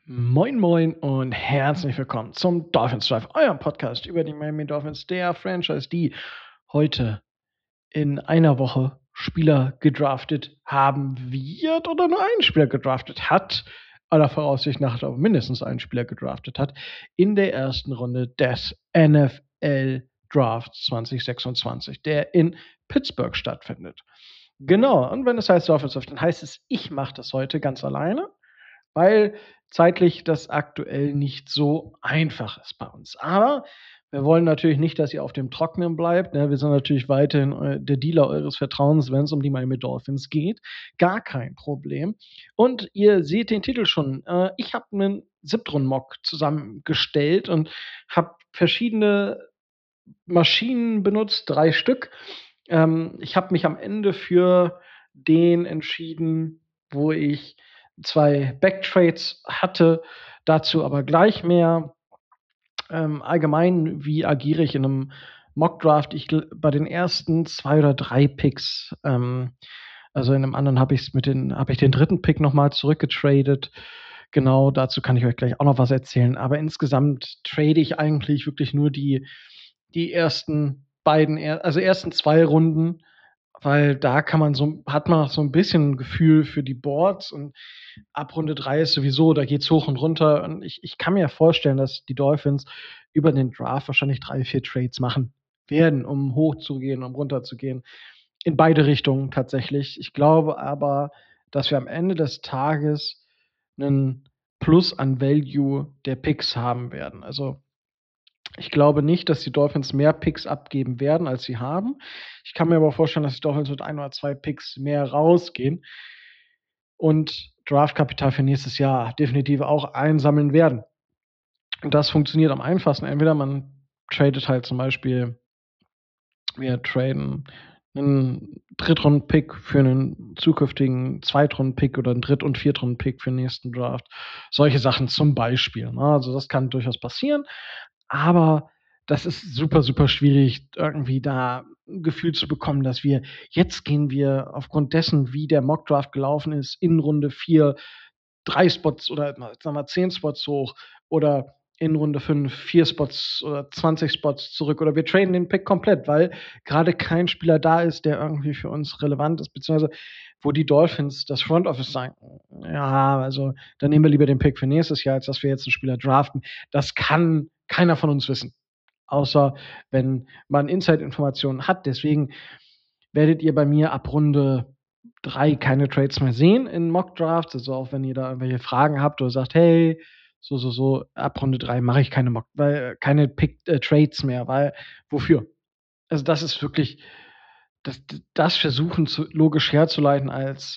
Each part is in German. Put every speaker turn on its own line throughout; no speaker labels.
Moin Moin und herzlich willkommen zum Dolphins Drive, eurem Podcast über die Miami Dolphins, der Franchise, die heute in einer Woche Spieler gedraftet haben wird oder nur einen Spieler gedraftet hat, aller Voraussicht nach aber mindestens einen Spieler gedraftet hat, in der ersten Runde des NFL Drafts 2026, der in Pittsburgh stattfindet. Genau, und wenn es heißt Dolphins Drive, dann heißt es, ich mache das heute ganz alleine, weil zeitlich das aktuell nicht so einfach ist bei uns. Aber wir wollen natürlich nicht, dass ihr auf dem Trockenen bleibt, ne? Wir sind natürlich weiterhin der Dealer eures Vertrauens, wenn es um die Miami Dolphins geht. Gar kein Problem. Und ihr seht den Titel schon. Ich habe einen Siebtrunden-Mock zusammengestellt und habe verschiedene Maschinen benutzt, 3 Stück. Ich habe mich am Ende für den entschieden, wo ich 2 Backtrades hatte, dazu aber gleich mehr. Allgemein, wie agiere ich in einem Mockdraft? Bei den ersten 2 oder 3 Picks, also in 'nem anderen habe ich den dritten Pick noch mal zurückgetradet. Genau, dazu kann ich euch gleich auch noch was erzählen. Aber insgesamt trade ich eigentlich wirklich nur die ersten 2 Runden, weil da hat man noch so 'n bisschen 'n Gefühl für die Boards, und ab Runde 3 ist sowieso, da geht's hoch und runter, und ich kann mir vorstellen, dass die Dolphins über den Draft wahrscheinlich 3, 4 Trades machen werden, um hochzugehen, um runterzugehen. In beide Richtungen tatsächlich. Ich glaube aber, dass wir am Ende des Tages 'nen Plus an Value der Picks haben werden. Also, ich glaube nicht, dass die Dolphins mehr Picks abgeben werden, als sie haben. Ich kann mir aber vorstellen, dass die Dolphins mit 1 oder 2 Picks mehr rausgehen und Draftkapital für nächstes Jahr definitiv auch einsammeln werden. Und das funktioniert am einfachsten. Entweder man tradet halt zum Beispiel, wir traden 'nen Drittrunden-Pick für 'nen zukünftigen Zweitrunden-Pick oder 'n Dritt und Viertrunden-Pick für 'n nächsten Draft. Solche Sachen zum Beispiel, ne? Also, das kann durchaus passieren, aber das ist super, super schwierig, irgendwie da 'n Gefühl zu bekommen, dass gehen wir aufgrund dessen, wie der Mockdraft gelaufen ist, in Runde 4 3 Spots oder sagen wir 10 Spots hoch, oder in Runde 5 4 Spots oder 20 Spots zurück, oder wir traden den Pick komplett, weil grade kein Spieler da ist, der irgendwie für uns relevant ist, beziehungsweise wo die Dolphins, das Front Office sagen: „Ja, also, dann nehmen wir lieber den Pick für nächstes Jahr, als dass wir jetzt 'n Spieler draften.“ Das kann keiner von uns wissen, außer wenn man Inside-Informationen hat. Deswegen werdet ihr bei mir ab Runde 3 keine Trades mehr sehen in Mock-Drafts. Also, auch wenn ihr da irgendwelche Fragen habt oder sagt: „Hey, so, ab Runde 3 mache ich keine Trades mehr“, weil wofür? Also, das ist wirklich das versuchen zu logisch herzuleiten,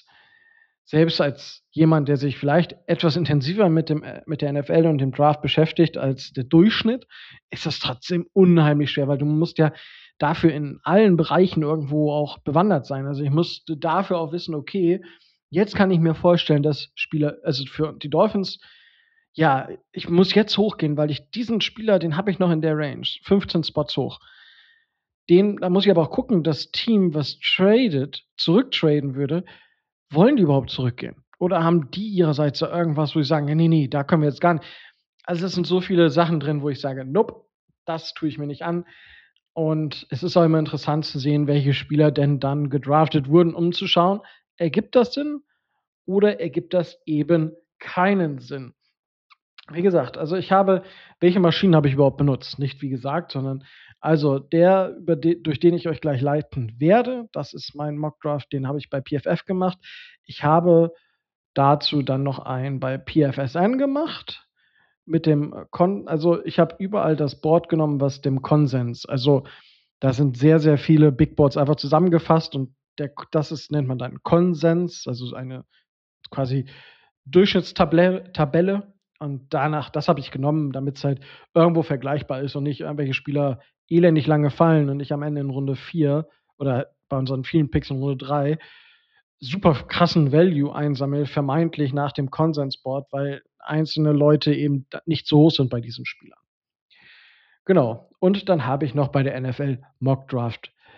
als jemand, der sich vielleicht etwas intensiver mit der NFL und dem Draft beschäftigt als der Durchschnitt, ist das trotzdem unheimlich schwer, weil du musst ja dafür in allen Bereichen irgendwo auch bewandert sein. Also, ich musste dafür auch wissen: „Okay, jetzt kann ich mir vorstellen, dass Spieler“, also, für die Dolphins, ja, ich muss jetzt hochgehen, weil ich diesen Spieler, den habe ich noch in der Range, 15 Spots hoch. Da muss ich aber auch gucken, das Team, was zurücktraden würde, wollen die überhaupt zurückgehen? Oder haben die ihrerseits da irgendwas, wo sie sagen: „Ja, ne, da können wir jetzt gar nicht“, also, es sind so viele Sachen drin, wo ich sage: „Nope, das tue ich mir nicht an.“ Und es ist auch immer interessant zu sehen, welche Spieler denn dann gedraftet wurden, um zu schauen, ergibt das Sinn oder ergibt das eben keinen Sinn? Wie gesagt, also, welche Maschinen habe ich überhaupt benutzt? Nicht wie gesagt, sondern, also, durch den ich euch gleich leiten werde, das ist mein Mockdraft, den habe ich bei PFF gemacht. Ich habe dazu dann noch einen bei PFSN gemacht mit dem also, ich habe überall das Board genommen, was dem Konsens, also, da sind sehr, sehr viele Big Boards einfach zusammengefasst, und nennt man dann Konsens, also, eine quasi Tabelle, und das habe ich genommen, damit's halt irgendwo vergleichbar ist und nicht irgendwelche Spieler elendig lange fallen und ich am Ende in Runde 4 oder bei unseren vielen Picks in Runde 3 super krassen Value einsammle, vermeintlich nach dem Konsensboard, weil einzelne Leute eben da nicht so hoch sind bei diesen Spielern. Genau. Und dann habe ich noch bei der NFL Mock Draft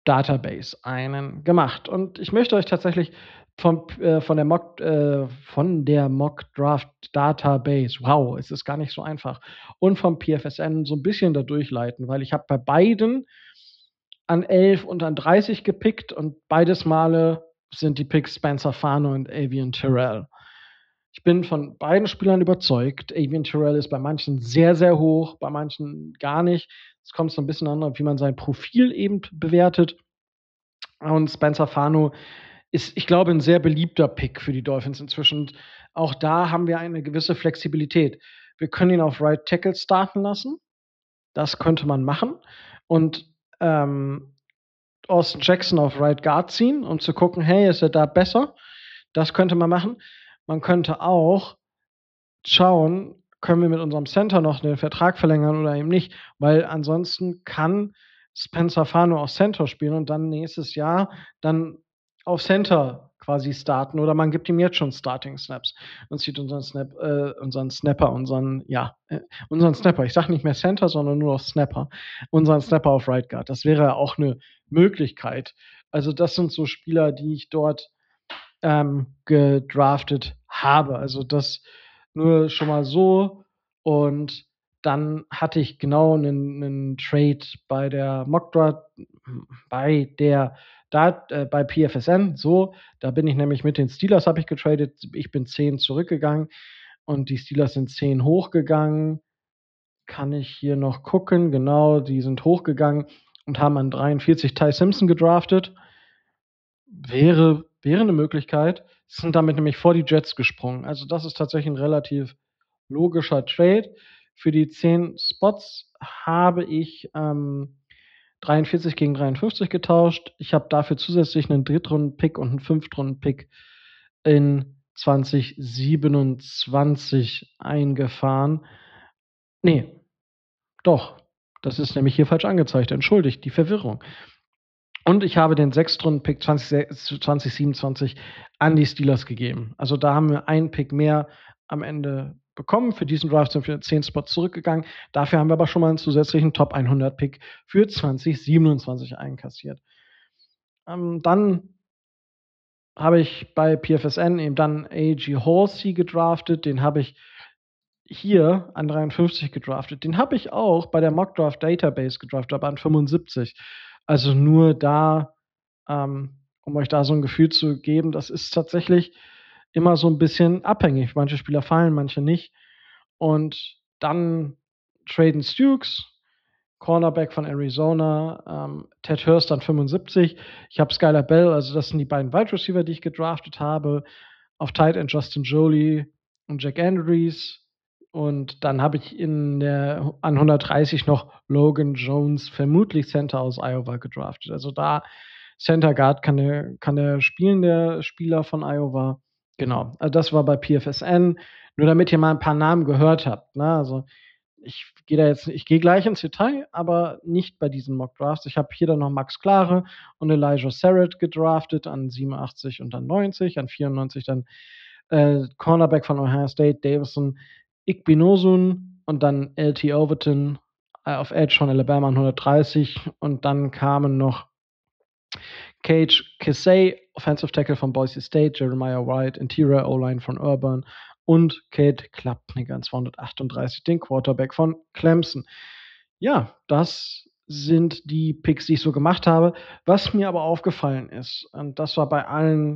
Database einen gemacht. Und ich möchte euch tatsächlich von der Mock Draft Database, wow, es ist gar nicht so einfach, und vom PFSN so ein bisschen da durchleiten, weil ich habe bei beiden an 11 und an 30 gepickt und beides Male sind die Picks Spencer Fano und Avian Terrell. Ich bin von beiden Spielern überzeugt. Avian Terrell ist bei manchen sehr, sehr hoch, bei manchen gar nicht. Es kommt so ein bisschen an, wie man sein Profil eben bewertet. Und Spencer Fano ist, ich glaube, ein sehr beliebter Pick für die Dolphins inzwischen. Und auch da haben wir eine gewisse Flexibilität. Wir können ihn auf Right Tackle starten lassen. Das könnte man machen. Und Austin Jackson auf Right Guard ziehen, um zu gucken, hey, ist er da besser? Das könnte man machen. Man könnte auch schauen, können wir mit unserem Center noch den Vertrag verlängern oder eben nicht, weil ansonsten kann Spencer Fano auch Center spielen und dann nächstes Jahr dann auf Center quasi starten oder man gibt ihm jetzt schon Starting Snaps und zieht unseren Snapper, unseren Snapper. Ich sage nicht mehr Center, sondern nur noch Snapper. Unseren Snapper auf Right Guard. Das wäre auch eine Möglichkeit. Also das sind so Spieler, die ich dort gedraftet habe. Also das nur schon mal so. Und dann hatte ich genau einen Trade bei der Mockdraft, bei PFSN. So, da bin ich nämlich mit den Steelers habe ich getradet. Ich bin 10 zurückgegangen und die Steelers sind 10 hochgegangen. Kann ich hier noch gucken? Genau, die sind hochgegangen und haben an 43 Ty Simpson gedraftet. Wäre eine Möglichkeit. Sind damit nämlich vor die Jets gesprungen. Also das ist tatsächlich ein relativ logischer Trade. Für die 10 Spots habe ich 43 gegen 53 getauscht. Ich habe dafür zusätzlich einen Drittrunden-Pick und einen Fünftrunden-Pick in 2027 eingefahren. Nee, doch. Das ist nämlich hier falsch angezeigt. Entschuldigt die Verwirrung. Und ich habe den Sechstrunden-Pick 2027 an die Steelers gegeben. Also da haben wir einen Pick mehr am Ende bekommen. Für diesen Draft sind wir 10 Spots zurückgegangen. Dafür haben wir aber schon mal einen zusätzlichen Top 100 Pick für 2027 einkassiert. Dann habe ich bei PFSN eben dann A.G. Horsey gedraftet. Den habe ich hier an 53 gedraftet. Den habe ich auch bei der Mock Draft Database gedraftet, aber an 75. Also nur da, um euch da so ein Gefühl zu geben, das ist tatsächlich immer so ein bisschen abhängig. Manche Spieler fallen, manche nicht. Und dann Traden Stukes, Cornerback von Arizona, Ted Hurst an 75. Ich habe Skylar Bell, also das sind die beiden Wide Receiver, die ich gedraftet habe. Auf Tight End Justin Joly und Jack Andrews. Und dann habe ich an 130 noch Logan Jones, vermutlich Center aus Iowa, gedraftet. Also da Center Guard kann der spielen, der Spieler von Iowa. Genau, also das war bei PFSN. Nur damit ihr mal ein paar Namen gehört habt. Ne? Also ich gehe gleich ins Detail, aber nicht bei diesen Mock Drafts. Ich habe hier dann noch Max Klare und Elijah Sarrett gedraftet an 87 und dann 90, an 94 dann Cornerback von Ohio State, Davison Igbinosun und dann LT Overton auf Edge von Alabama an 130 und dann kamen noch Cage Kissay, Offensive Tackle von Boise State, Jeremiah White, Interior O-Line von Auburn und Cade Klubnik an 238, den Quarterback von Clemson. Ja, das sind die Picks, die ich so gemacht habe. Was mir aber aufgefallen ist, und das war bei allen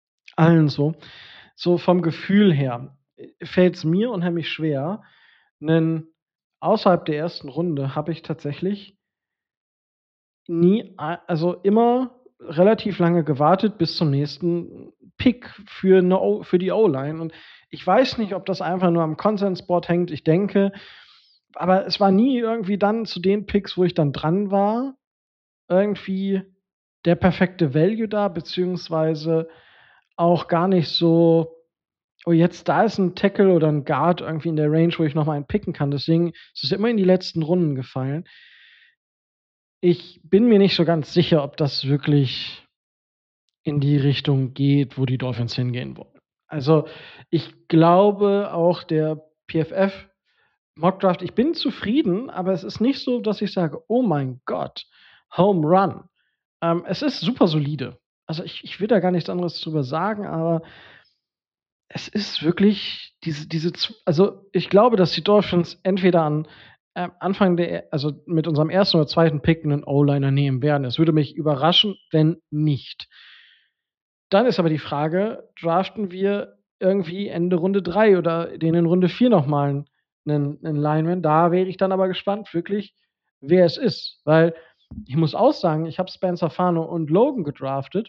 so vom Gefühl her, fällt es mir unheimlich schwer, außerhalb der ersten Runde habe ich tatsächlich also immer relativ lange gewartet bis zum nächsten Pick für die O-Line. Und ich weiß nicht, ob das einfach nur am Konsensboard hängt. Ich denke, aber es war nie irgendwie dann zu den Picks, wo ich dann dran war, irgendwie der perfekte Value da, beziehungsweise auch gar nicht so, oh, jetzt da ist ein Tackle oder ein Guard irgendwie in der Range, wo ich noch mal einen picken kann. Deswegen ist es immer in die letzten Runden gefallen. Ich bin mir nicht so ganz sicher, ob das wirklich in die Richtung geht, wo die Dolphins hingehen wollen. Also, ich glaube auch der PFF Mockdraft, ich bin zufrieden, aber es ist nicht so, dass ich sage: „Oh mein Gott, Home Run." Es ist super solide. Also, ich will da gar nichts anderes drüber sagen, aber es ist wirklich ich glaube, dass die Dolphins entweder Anfang mit unserem ersten oder zweiten Pick 'nen O-Liner nehmen werden. Es würde mich überraschen, wenn nicht. Dann ist aber die Frage, draften wir irgendwie Ende Runde 3 oder den in Runde 4 noch mal 'nen Lineman? Da wäre ich dann aber gespannt wirklich, wer es ist, weil ich muss auch sagen, ich habe Spencer Fano und Logan gedraftet.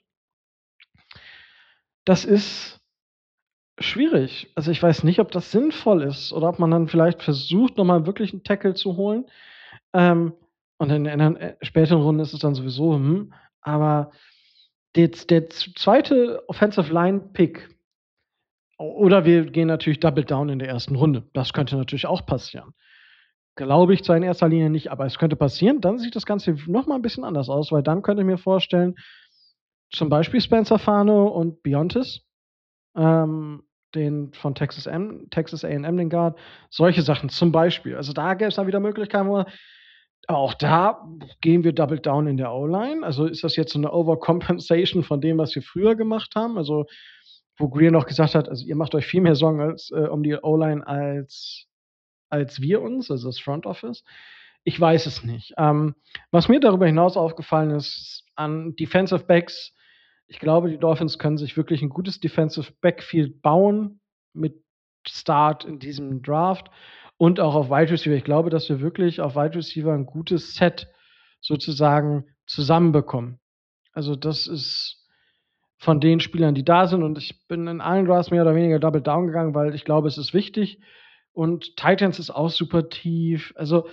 Das ist schwierig. Also, ich weiß nicht, ob das sinnvoll ist oder ob man dann vielleicht versucht, noch mal wirklich 'n Tackle zu holen. Ähm, und in 'ner, späteren Runde ist es dann sowieso, aber der zweite Offensive Line Pick oder wir gehen natürlich Double Down in der ersten Runde. Das könnte natürlich auch passieren. Glaube ich zwar in erster Linie nicht, aber es könnte passieren. Dann sieht das Ganze noch mal 'n bisschen anders aus, weil dann könnte ich mir vorstellen, zum Beispiel Spencer Fano und Biontis, ähm, den von Texas A&M, den Guard, solche Sachen zum Beispiel. Also, da gäbe es dann wieder Möglichkeiten, aber auch da gehen wir Double Down in der O-Line. Also, ist das jetzt so 'ne Overcompensation von dem, was wir früher gemacht haben? Also, wo Greer noch gesagt hat: „Also, ihr macht euch viel mehr Sorgen um die O-Line als wir uns, also das Front Office?“ Ich weiß es nicht. Was mir darüber hinaus aufgefallen ist an Defensive Backs, ich glaube, die Dolphins können sich wirklich 'n gutes Defensive Backfield bauen mit Start in diesem Draft und auch auf Wide Receiver. Ich glaube, dass wir wirklich auf Wide Receiver 'n gutes Set sozusagen zusammenbekommen. Also, das ist von den Spielern, die da sind, und ich bin in allen Drafts mehr oder weniger Double Down gegangen, weil ich glaube, es ist wichtig, und Titans ist auch super tief.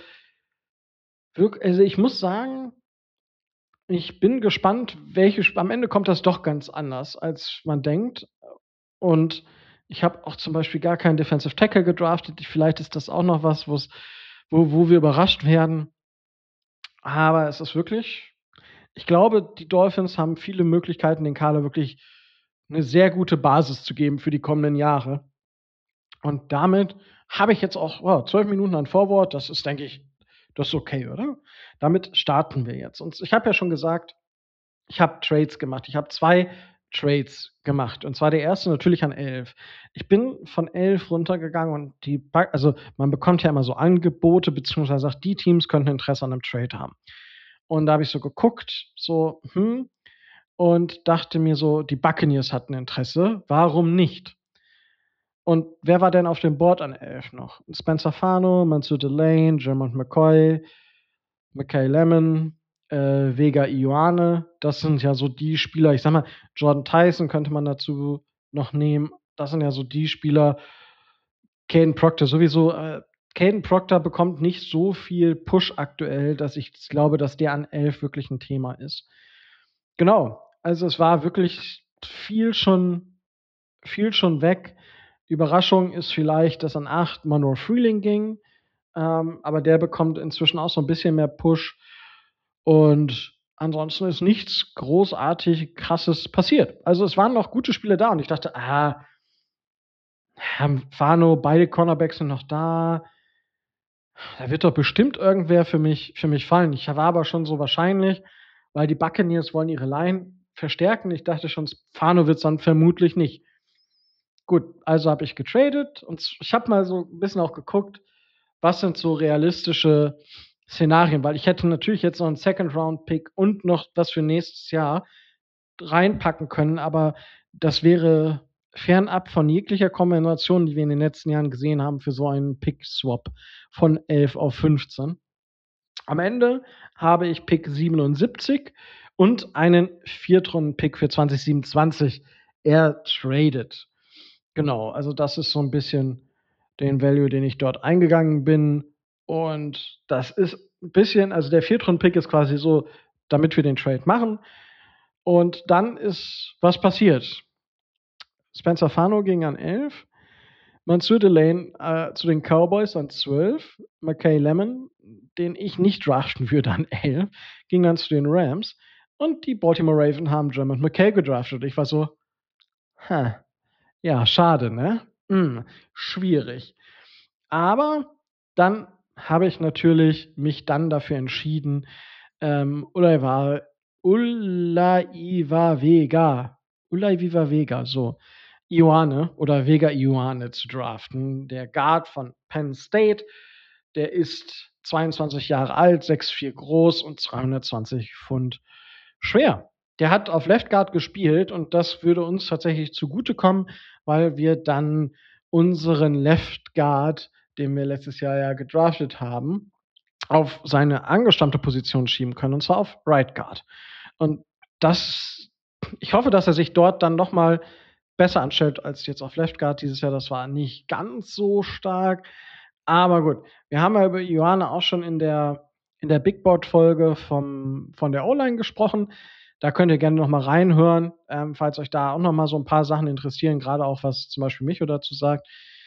Also, ich muss sagen, ich bin gespannt, am Ende kommt das doch ganz anders, als man denkt. Und ich habe auch zum Beispiel gar keinen Defensive Tackle gedraftet. Vielleicht ist das auch noch was, wo wir überrascht werden. Aber es ist wirklich, ich glaube, die Dolphins haben viele Möglichkeiten, den Kader wirklich eine sehr gute Basis zu geben für die kommenden Jahre. Und damit habe ich jetzt auch, 12 Minuten an Vorwort. Das ist, denke ich, das ist okay, oder? Damit starten wir jetzt. Und ich habe ja schon gesagt, ich habe Trades gemacht. Ich habe 2 Trades gemacht, und zwar der erste natürlich an 11. Ich bin von 11 runtergegangen, und man bekommt ja immer so Angebote, beziehungsweise sagt, die Teams könnten Interesse an 'nem Trade haben. Und da habe ich so geguckt, und dachte mir so, die Buccaneers hatten Interesse, warum nicht? Und wer war denn auf dem Board an 11 noch? Spencer Fano, Mansour Delane, Jermont McCoy, Mackay Lemon, Vega Ioane. Das sind ja so die Spieler, ich sage mal, Jordan Tyson könnte man dazu noch nehmen. Das sind ja so die Spieler. Caden Proctor sowieso. Caden Proctor bekommt nicht so viel Push aktuell, dass ich glaube, dass der an 11 wirklich ein Thema ist. Genau, also es war wirklich viel schon weg. Überraschung ist vielleicht, dass an 8 Monroe Freeling ging, aber der bekommt inzwischen auch so ein bisschen mehr Push, und ansonsten ist nichts großartig Krasses passiert. Also, es waren noch gute Spiele da, und ich dachte: Fano, beide Cornerbacks sind noch da wird doch bestimmt irgendwer für mich fallen.“ Ich war aber schon so, wahrscheinlich, weil die Buccaneers wollen ihre Line verstärken. Ich dachte schon, Fano wird's dann vermutlich nicht. Gut, also habe ich getradet, und ich habe mal so 'n bisschen auch geguckt, was sind so realistische Szenarien, weil ich hätte natürlich jetzt noch 'n Second Round Pick und noch was für nächstes Jahr reinpacken können, aber das wäre fernab von jeglicher Kombination, die wir in den letzten Jahren gesehen haben für so einen Pick Swap von 11 auf 15. Am Ende habe ich Pick 77 und einen Viertrunden-Pick für 2027 ertradet. Genau, also das ist so 'n bisschen den Value, den ich dort eingegangen bin. Und das ist 'n bisschen, also der Viertrunden-Pick ist quasi so, damit wir den Trade machen. Und dann ist was passiert. Spencer Fano ging an 11, Mansour Delane, zu den Cowboys an 12, Mackay Lemon, den ich nicht draften würde, an 11, ging dann zu den Rams, und die Baltimore Ravens haben Jermond Mackay gedraftet. Ich war so: „Ha, ja, schade, ne? Schwierig.“ Aber dann habe ich natürlich mich dann dafür entschieden, oder war Ulaiwa Vega. Ulaiwa Vega, so. Ioane oder Vega Ioane zu draften. Der Guard von Penn State, der ist 22 Jahre alt, 6'4 groß und 220 Pfund schwer. Der hat auf Left Guard gespielt und das würde uns tatsächlich zugutekommen, weil wir dann unseren Left Guard, den wir letztes Jahr ja gedraftet haben, auf seine angestammte Position schieben können, und zwar auf Right Guard. Und das, ich hoffe, dass er sich dort dann noch mal besser anstellt als jetzt auf Left Guard dieses Jahr. Das war nicht ganz so stark. Aber gut, wir haben ja über Ioane auch schon in der Big Board Folge von der O-Line gesprochen. Da könnt ihr gerne noch mal reinhören, falls euch da auch noch mal so ein paar Sachen interessieren, gerade auch was zum Beispiel Micho dazu sagt.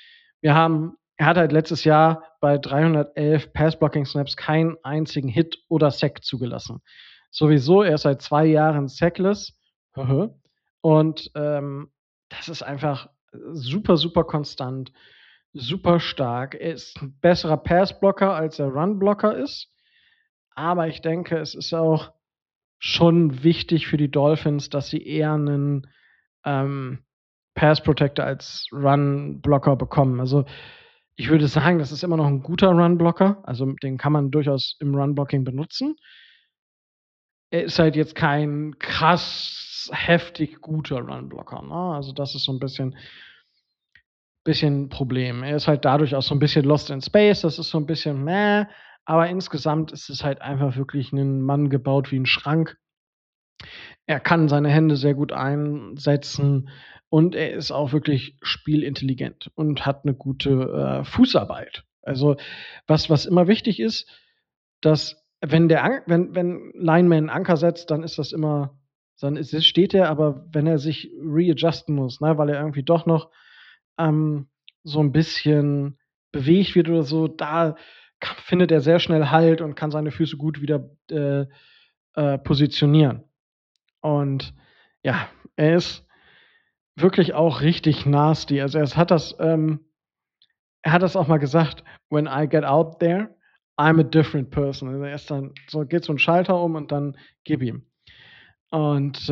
Er hat halt letztes Jahr bei 311 Pass-Blocking-Snaps keinen einzigen Hit oder Sack zugelassen. Sowieso, er ist seit 2 Jahren sackless. Und das ist einfach super, super konstant, super stark. Er ist ein besserer Pass-Blocker, als er Run-Blocker ist. Aber ich denke, es ist auch schon wichtig für die Dolphins, dass sie eher einen Pass Protector als Run-Blocker bekommen. Also ich würde sagen, das ist immer noch ein guter Run-Blocker. Also den kann man durchaus im Run-Blocking benutzen. Er ist halt jetzt kein krass heftig guter Run-Blocker. Ne? Also das ist so ein bisschen Problem. Er ist halt dadurch auch so ein bisschen lost in space. Das ist so ein bisschen meh. Aber insgesamt ist es halt einfach wirklich ein Mann gebaut wie ein Schrank. Er kann seine Hände sehr gut einsetzen und er ist auch wirklich spielintelligent und hat 'ne gute, Fußarbeit. Also, was immer wichtig ist, dass wenn Lineman 'n Anker setzt, dann ist das immer dann ist es steht er, aber wenn er sich readjusten muss, ne, weil er irgendwie doch noch, so 'n bisschen bewegt wird oder so, da findet er sehr schnell Halt und kann seine Füße gut wieder, positionieren. Und ja, er ist wirklich auch richtig nasty. Also, er hat das auch mal gesagt: „When I get out there, I'm a different person." Also, er ist dann so geht so 'n Schalter um und dann gib ihm. Und,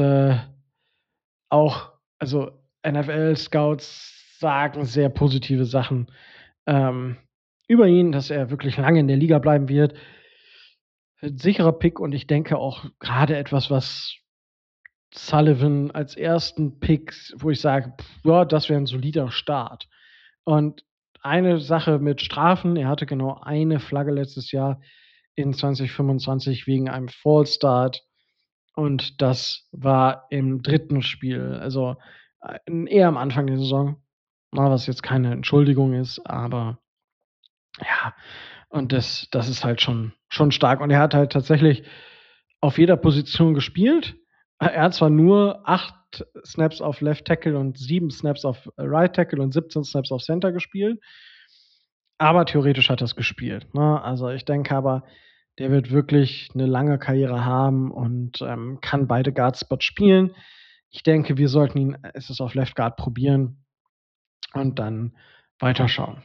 auch also, NFL-Scouts sagen sehr positive Sachen, ähm, über ihn, dass er wirklich lange in der Liga bleiben wird. Sicherer Pick und ich denke auch grade etwas, was Sullivan als ersten Pick, wo ich sage: „Ja, das wäre 'n solider Start." Und eine Sache mit Strafen, er hatte genau eine Flagge letztes Jahr in 2025 wegen einem False Start und das war im 3. Spiel, also, eher am Anfang der Saison, was jetzt keine Entschuldigung ist, aber ja, und das ist halt schon stark. Und er hat halt tatsächlich auf jeder Position gespielt. Er hat zwar nur 8 Snaps auf Left Tackle und 7 Snaps auf Right Tackle und 17 Snaps auf Center gespielt, aber theoretisch hat er's gespielt, ne? Also, ich denke aber, der wird wirklich 'ne lange Karriere haben und, kann beide Guard Spots spielen. Ich denke, wir sollten ihn es auf Left Guard probieren und dann weiterschauen.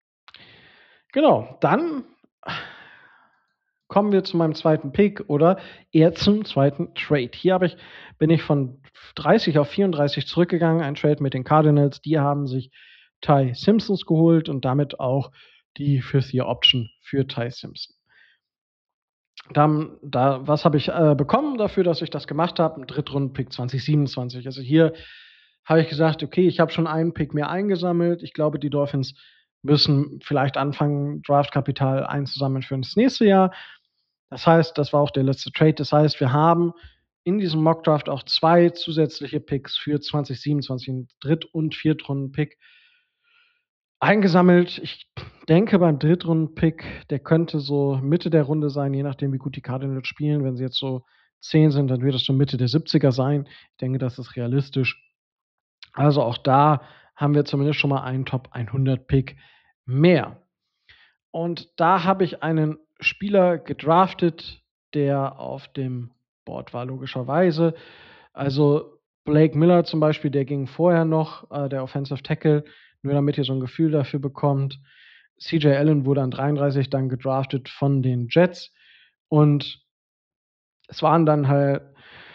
Genau, dann kommen wir zu meinem zweiten Pick oder eher zum zweiten Trade. Bin ich von 30 auf 34 zurückgegangen, ein Trade mit den Cardinals. Die haben sich Ty Simpsons geholt und damit auch die Fifth-Year-Option für Ty Simpson. Was habe ich, bekommen dafür, dass ich das gemacht habe? 'N Drittrunden-Pick 2027. Also, hier habe ich gesagt: „Okay, ich habe schon einen Pick mehr eingesammelt. Ich glaube, die Dolphins müssen vielleicht anfangen, Draftkapital einzusammeln für das nächste Jahr." Das heißt, das war auch der letzte Trade. Das heißt, wir haben in diesem Mockdraft auch 2 zusätzliche Picks für 2027, 'n Dritt und Viertrunden-Pick eingesammelt. Ich denke, beim Drittrunden-Pick, der könnte so Mitte der Runde sein, je nachdem, wie gut die Cardinals spielen. Wenn sie jetzt so 10 sind, dann wird es so Mitte der 70er sein. Ich denke, das ist realistisch. Also auch da haben wir zumindest schon mal einen Top 100 Pick mehr. Und da habe ich einen Spieler gedraftet, der auf dem Board war, logischerweise. Also Blake Miller zum Beispiel, der ging vorher noch, der Offensive Tackle, nur damit ihr so ein Gefühl dafür bekommt. CJ Allen wurde an 33 dann gedraftet von den Jets und es waren dann halt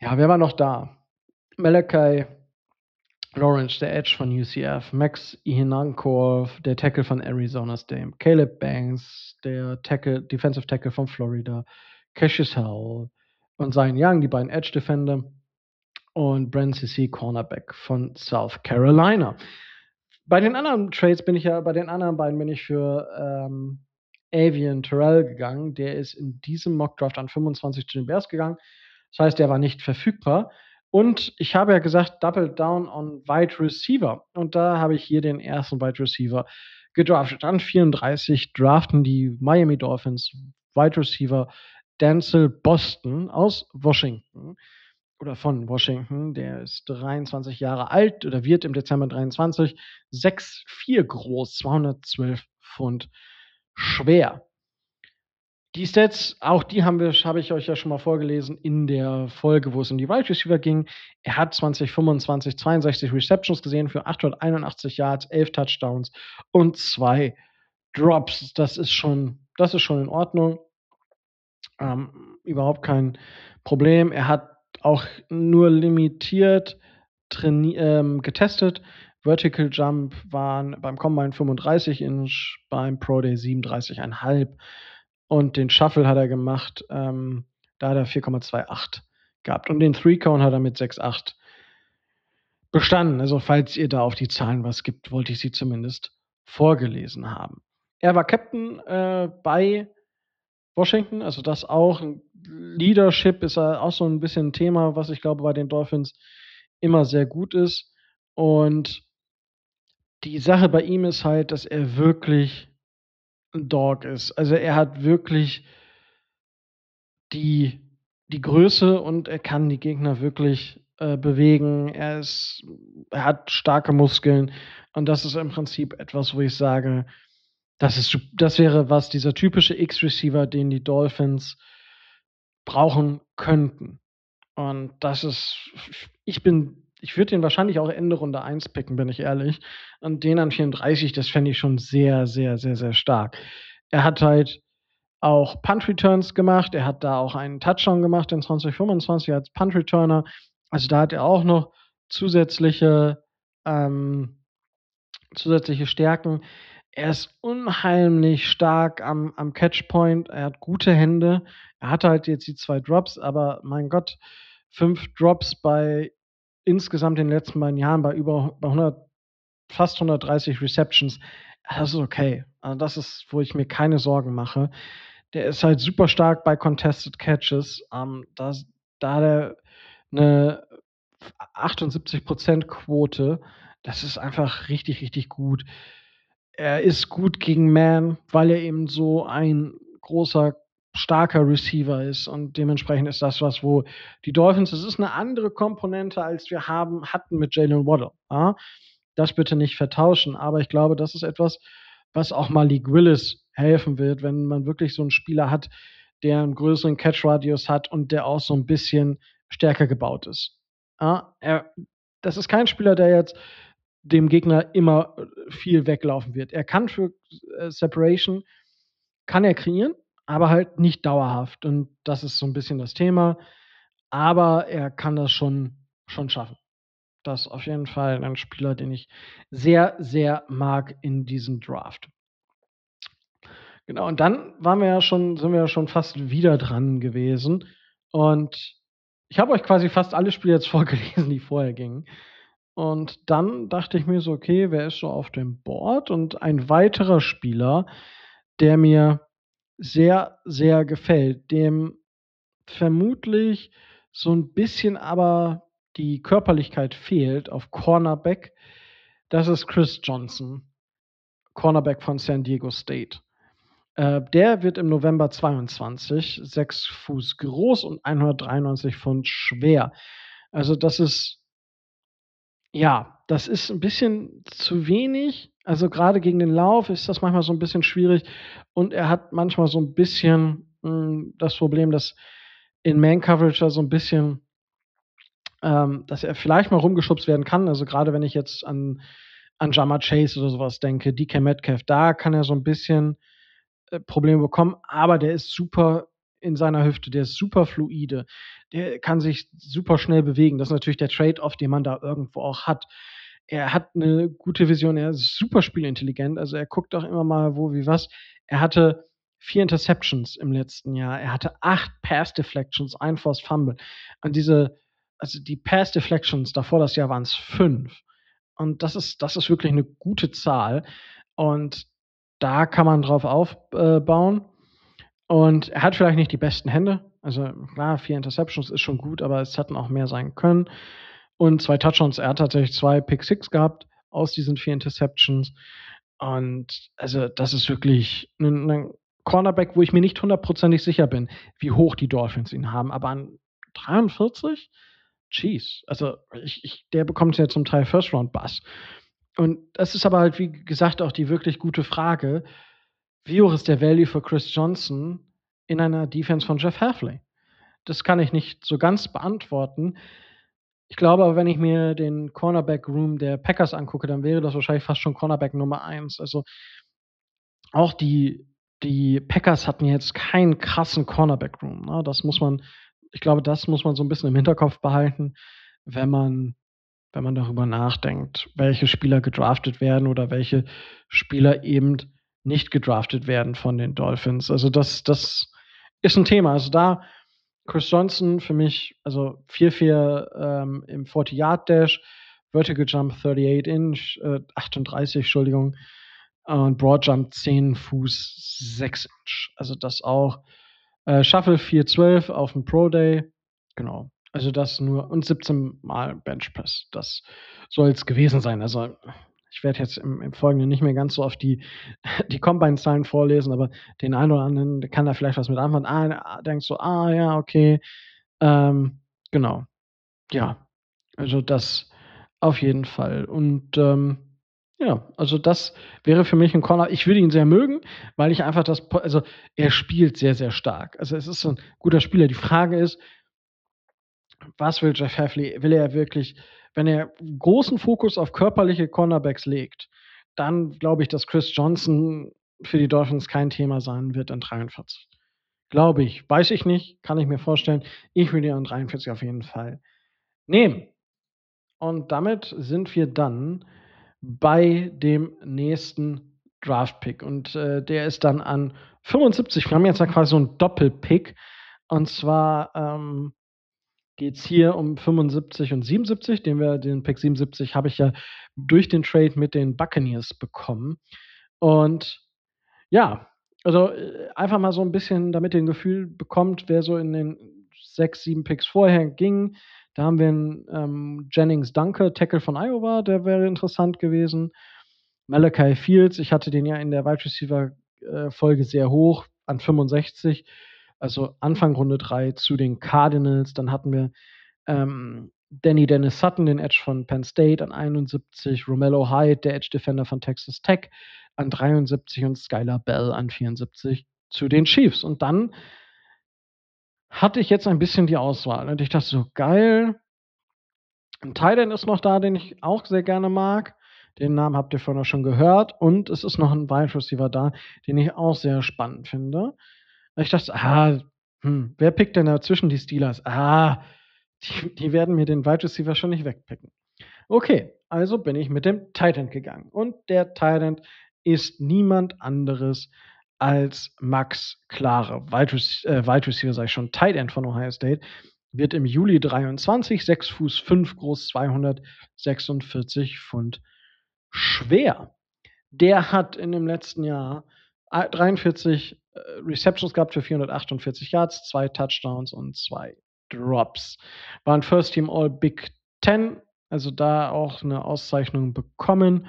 Ja, wer war noch da? Malachi Lawrence, der Edge von UCF, Max Ihinankor, der Tackle von Arizona State, Caleb Banks, der Defensive Tackle von Florida, Cassius Howell und Zion Young, die beiden Edge Defender, und Brent CC, Cornerback von South Carolina. Bei den anderen beiden bin ich für Avian Terrell gegangen. Der ist in diesem Mockdraft an 25 zu den Bears gegangen. Das heißt, der war nicht verfügbar. Und ich habe ja gesagt, Double Down on Wide Receiver. Und da habe ich hier den ersten Wide Receiver gedraftet. An 34 draften die Miami Dolphins Wide Receiver Denzel Boston aus Washington oder von Washington. Der ist 23 Jahre alt oder wird im Dezember 23, 6'4 groß, 212 Pfund schwer. Die Stats, auch die habe ich euch ja schon mal vorgelesen in der Folge, wo es um die Wide Receiver ging. Er hat 2025 62 Receptions gesehen für 881 Yards, 11 Touchdowns und 2 Drops. Das ist schon in Ordnung. Überhaupt kein Problem. Er hat auch nur limitiert getestet. Vertical Jump waren beim Combine 35 Inch, beim Pro Day 37,5. Und den Shuffle hat er gemacht, da hat er 4,28 gehabt. Und den Three-Cone hat er mit 6,8 bestanden. Also falls ihr da auf die Zahlen was gibt, wollte ich sie zumindest vorgelesen haben. Er war Captain bei Washington, also das auch. Leadership ist auch so ein bisschen ein Thema, was ich glaube bei den Dolphins immer sehr gut ist. Und die Sache bei ihm ist halt, dass er wirklich ein Dog ist. Also er hat wirklich die Größe und er kann die Gegner wirklich bewegen. Er hat starke Muskeln und das ist im Prinzip etwas, wo ich sage, das wäre was, dieser typische X-Receiver, den die Dolphins brauchen könnten. Und das ist, ich würde den wahrscheinlich auch Ende Runde 1 picken, bin ich ehrlich. Und den an 34, das fände ich schon sehr, sehr, sehr, sehr stark. Er hat halt auch Punt Returns gemacht. Er hat da auch einen Touchdown gemacht in 2025 als Punt Returner. Also da hat er auch noch zusätzliche Stärken. Er ist unheimlich stark am Catchpoint. Er hat gute Hände. Er hatte halt jetzt die 2 Drops, aber mein Gott, 5 Drops bei insgesamt in den letzten beiden Jahren bei 100, fast 130 Receptions. Das ist okay. Also das ist, wo ich mir keine Sorgen mache. Der ist halt super stark bei Contested Catches. Da hat er eine 78% Quote. Das ist einfach richtig, richtig gut. Er ist gut gegen Man, weil er eben so ein großer, starker Receiver ist. Und dementsprechend ist das was, wo die Dolphins, das ist eine andere Komponente, als wir hatten mit Jalen Waddle. Ja? Das bitte nicht vertauschen. Aber ich glaube, das ist etwas, was auch Malik Willis helfen wird, wenn man wirklich so einen Spieler hat, der einen größeren Catch-Radius hat und der auch so ein bisschen stärker gebaut ist. Ja? Das ist kein Spieler, der jetzt dem Gegner immer viel weglaufen wird. Er kann für Separation, kann er kreieren, aber halt nicht dauerhaft. Und das ist so ein bisschen das Thema. Aber er kann das schon schaffen. Das ist auf jeden Fall ein Spieler, den ich sehr, sehr mag in diesem Draft. Genau, und dann sind wir ja schon fast wieder dran gewesen. Und ich habe euch quasi fast alle Spiele jetzt vorgelesen, die vorher gingen. Und dann dachte ich mir so, okay, wer ist so auf dem Board? Und ein weiterer Spieler, der mir sehr, sehr gefällt, dem vermutlich so ein bisschen aber die Körperlichkeit fehlt auf Cornerback, das ist Chris Johnson, Cornerback von San Diego State. Der wird im November 22 6 Fuß groß und 193 Pfund schwer. Also das ist ein bisschen zu wenig. Also gerade gegen den Lauf ist das manchmal so ein bisschen schwierig und er hat manchmal so ein bisschen das Problem, dass in Man-Coverage da so ein bisschen dass er vielleicht mal rumgeschubst werden kann. Also gerade wenn ich jetzt an Ja'Marr Chase oder sowas denke, DK Metcalf, da kann er so ein bisschen Probleme bekommen, aber der ist super in seiner Hüfte, der ist super fluide, der kann sich super schnell bewegen. Das ist natürlich der Trade-off, den man da irgendwo auch hat. Er hat eine gute Vision, er ist super spielintelligent, also er guckt auch immer mal wo wie was. Er hatte 4 Interceptions im letzten Jahr. Er hatte 8 Pass Deflections, 1 Forced Fumble. Und die Pass Deflections davor das Jahr waren es 5. Und das ist wirklich eine gute Zahl. Und da kann man drauf aufbauen. Und er hat vielleicht nicht die besten Hände. Also klar, 4 Interceptions ist schon gut, aber es hätten auch mehr sein können. Und 2 Touchdowns. Er hat tatsächlich 2 Pick Six gehabt aus diesen 4 Interceptions. Und also das ist wirklich ein Cornerback, wo ich mir nicht hundertprozentig sicher bin, wie hoch die Dolphins ihn haben. Aber an 43? Jeez. Also der bekommt ja zum Teil First-Round-Bass. Und das ist aber halt, wie gesagt, auch die wirklich gute Frage. Wie hoch ist der Value für Chris Johnson in einer Defense von Jeff Hafley? Das kann ich nicht so ganz beantworten. Ich glaube aber, wenn ich mir den Cornerback-Room der Packers angucke, dann wäre das wahrscheinlich fast schon Cornerback Nummer 1. Also auch die Packers hatten jetzt keinen krassen Cornerback-Room. Ne? Ich glaube, das muss man so ein bisschen im Hinterkopf behalten, wenn man darüber nachdenkt, welche Spieler gedraftet werden oder welche Spieler eben nicht gedraftet werden von den Dolphins. Also das ist ein Thema. Also da Chris Johnson für mich, also 4,4 im 40-Yard-Dash, Vertical Jump 38 Entschuldigung, und Broad Jump 10 Fuß 6 Inch. Also das auch. Shuffle 4,12 auf dem Pro Day. Genau. Also das nur und 17 Mal Benchpress. Das soll es gewesen sein. Also ich werde jetzt im Folgenden nicht mehr ganz so oft die Combine-Zahlen vorlesen, aber den einen oder anderen der kann da vielleicht was mit anfangen. Denkst so, ja, okay. Genau. Ja, also das auf jeden Fall. Und ja, also das wäre für mich ein Corner. Ich würde ihn sehr mögen, weil ich einfach also er spielt sehr, sehr stark. Also es ist so ein guter Spieler. Die Frage ist, was will Jeff Hafley? Will er wirklich, wenn er großen Fokus auf körperliche Cornerbacks legt, dann glaube ich, dass Chris Johnson für die Dolphins kein Thema sein wird an 43. Glaube ich. Weiß ich nicht, kann ich mir vorstellen. Ich würde ihn an 43 auf jeden Fall nehmen. Und damit sind wir dann bei dem nächsten Draft-Pick. Und der ist dann an 75. Wir haben jetzt ja quasi so einen Doppelpick. Und zwar geht es hier um 75 und 77. Den Pick 77 habe ich ja durch den Trade mit den Buccaneers bekommen. Und ja, also einfach mal so ein bisschen, damit ihr ein Gefühl bekommt, wer so in den 6, 7 Picks vorher ging. Da haben wir einen Jennings Dunker, Tackle von Iowa, der wäre interessant gewesen. Malachi Fields, ich hatte den ja in der Wide Receiver Folge sehr hoch, an 65, also Anfang Runde 3 zu den Cardinals. Dann hatten wir Dennis Sutton, den Edge von Penn State, an 71, Romello Hyde, der Edge Defender von Texas Tech, an 73 und Skylar Bell an 74 zu den Chiefs. Und dann hatte ich jetzt ein bisschen die Auswahl. Und ich dachte so, geil. Ein Tight End ist noch da, den ich auch sehr gerne mag. Den Namen habt ihr vorhin schon gehört. Und es ist noch ein Wide Receiver da, den ich auch sehr spannend finde. Und ich dachte, wer pickt denn dazwischen die Steelers? Die werden mir den Wide Receiver schon nicht wegpicken. Okay, also bin ich mit dem Tight End gegangen. Und der Tight End ist niemand anderes als Max Klare. Wide Receiver, sage ich schon, Tight End von Ohio State. Wird im Juli 23, 6 Fuß 5 groß, 246 Pfund schwer. Der hat in dem letzten Jahr 43 Receptions gehabt für 448 Yards, 2 Touchdowns und 2 Drops. War ein First Team All Big Ten, also da auch eine Auszeichnung bekommen.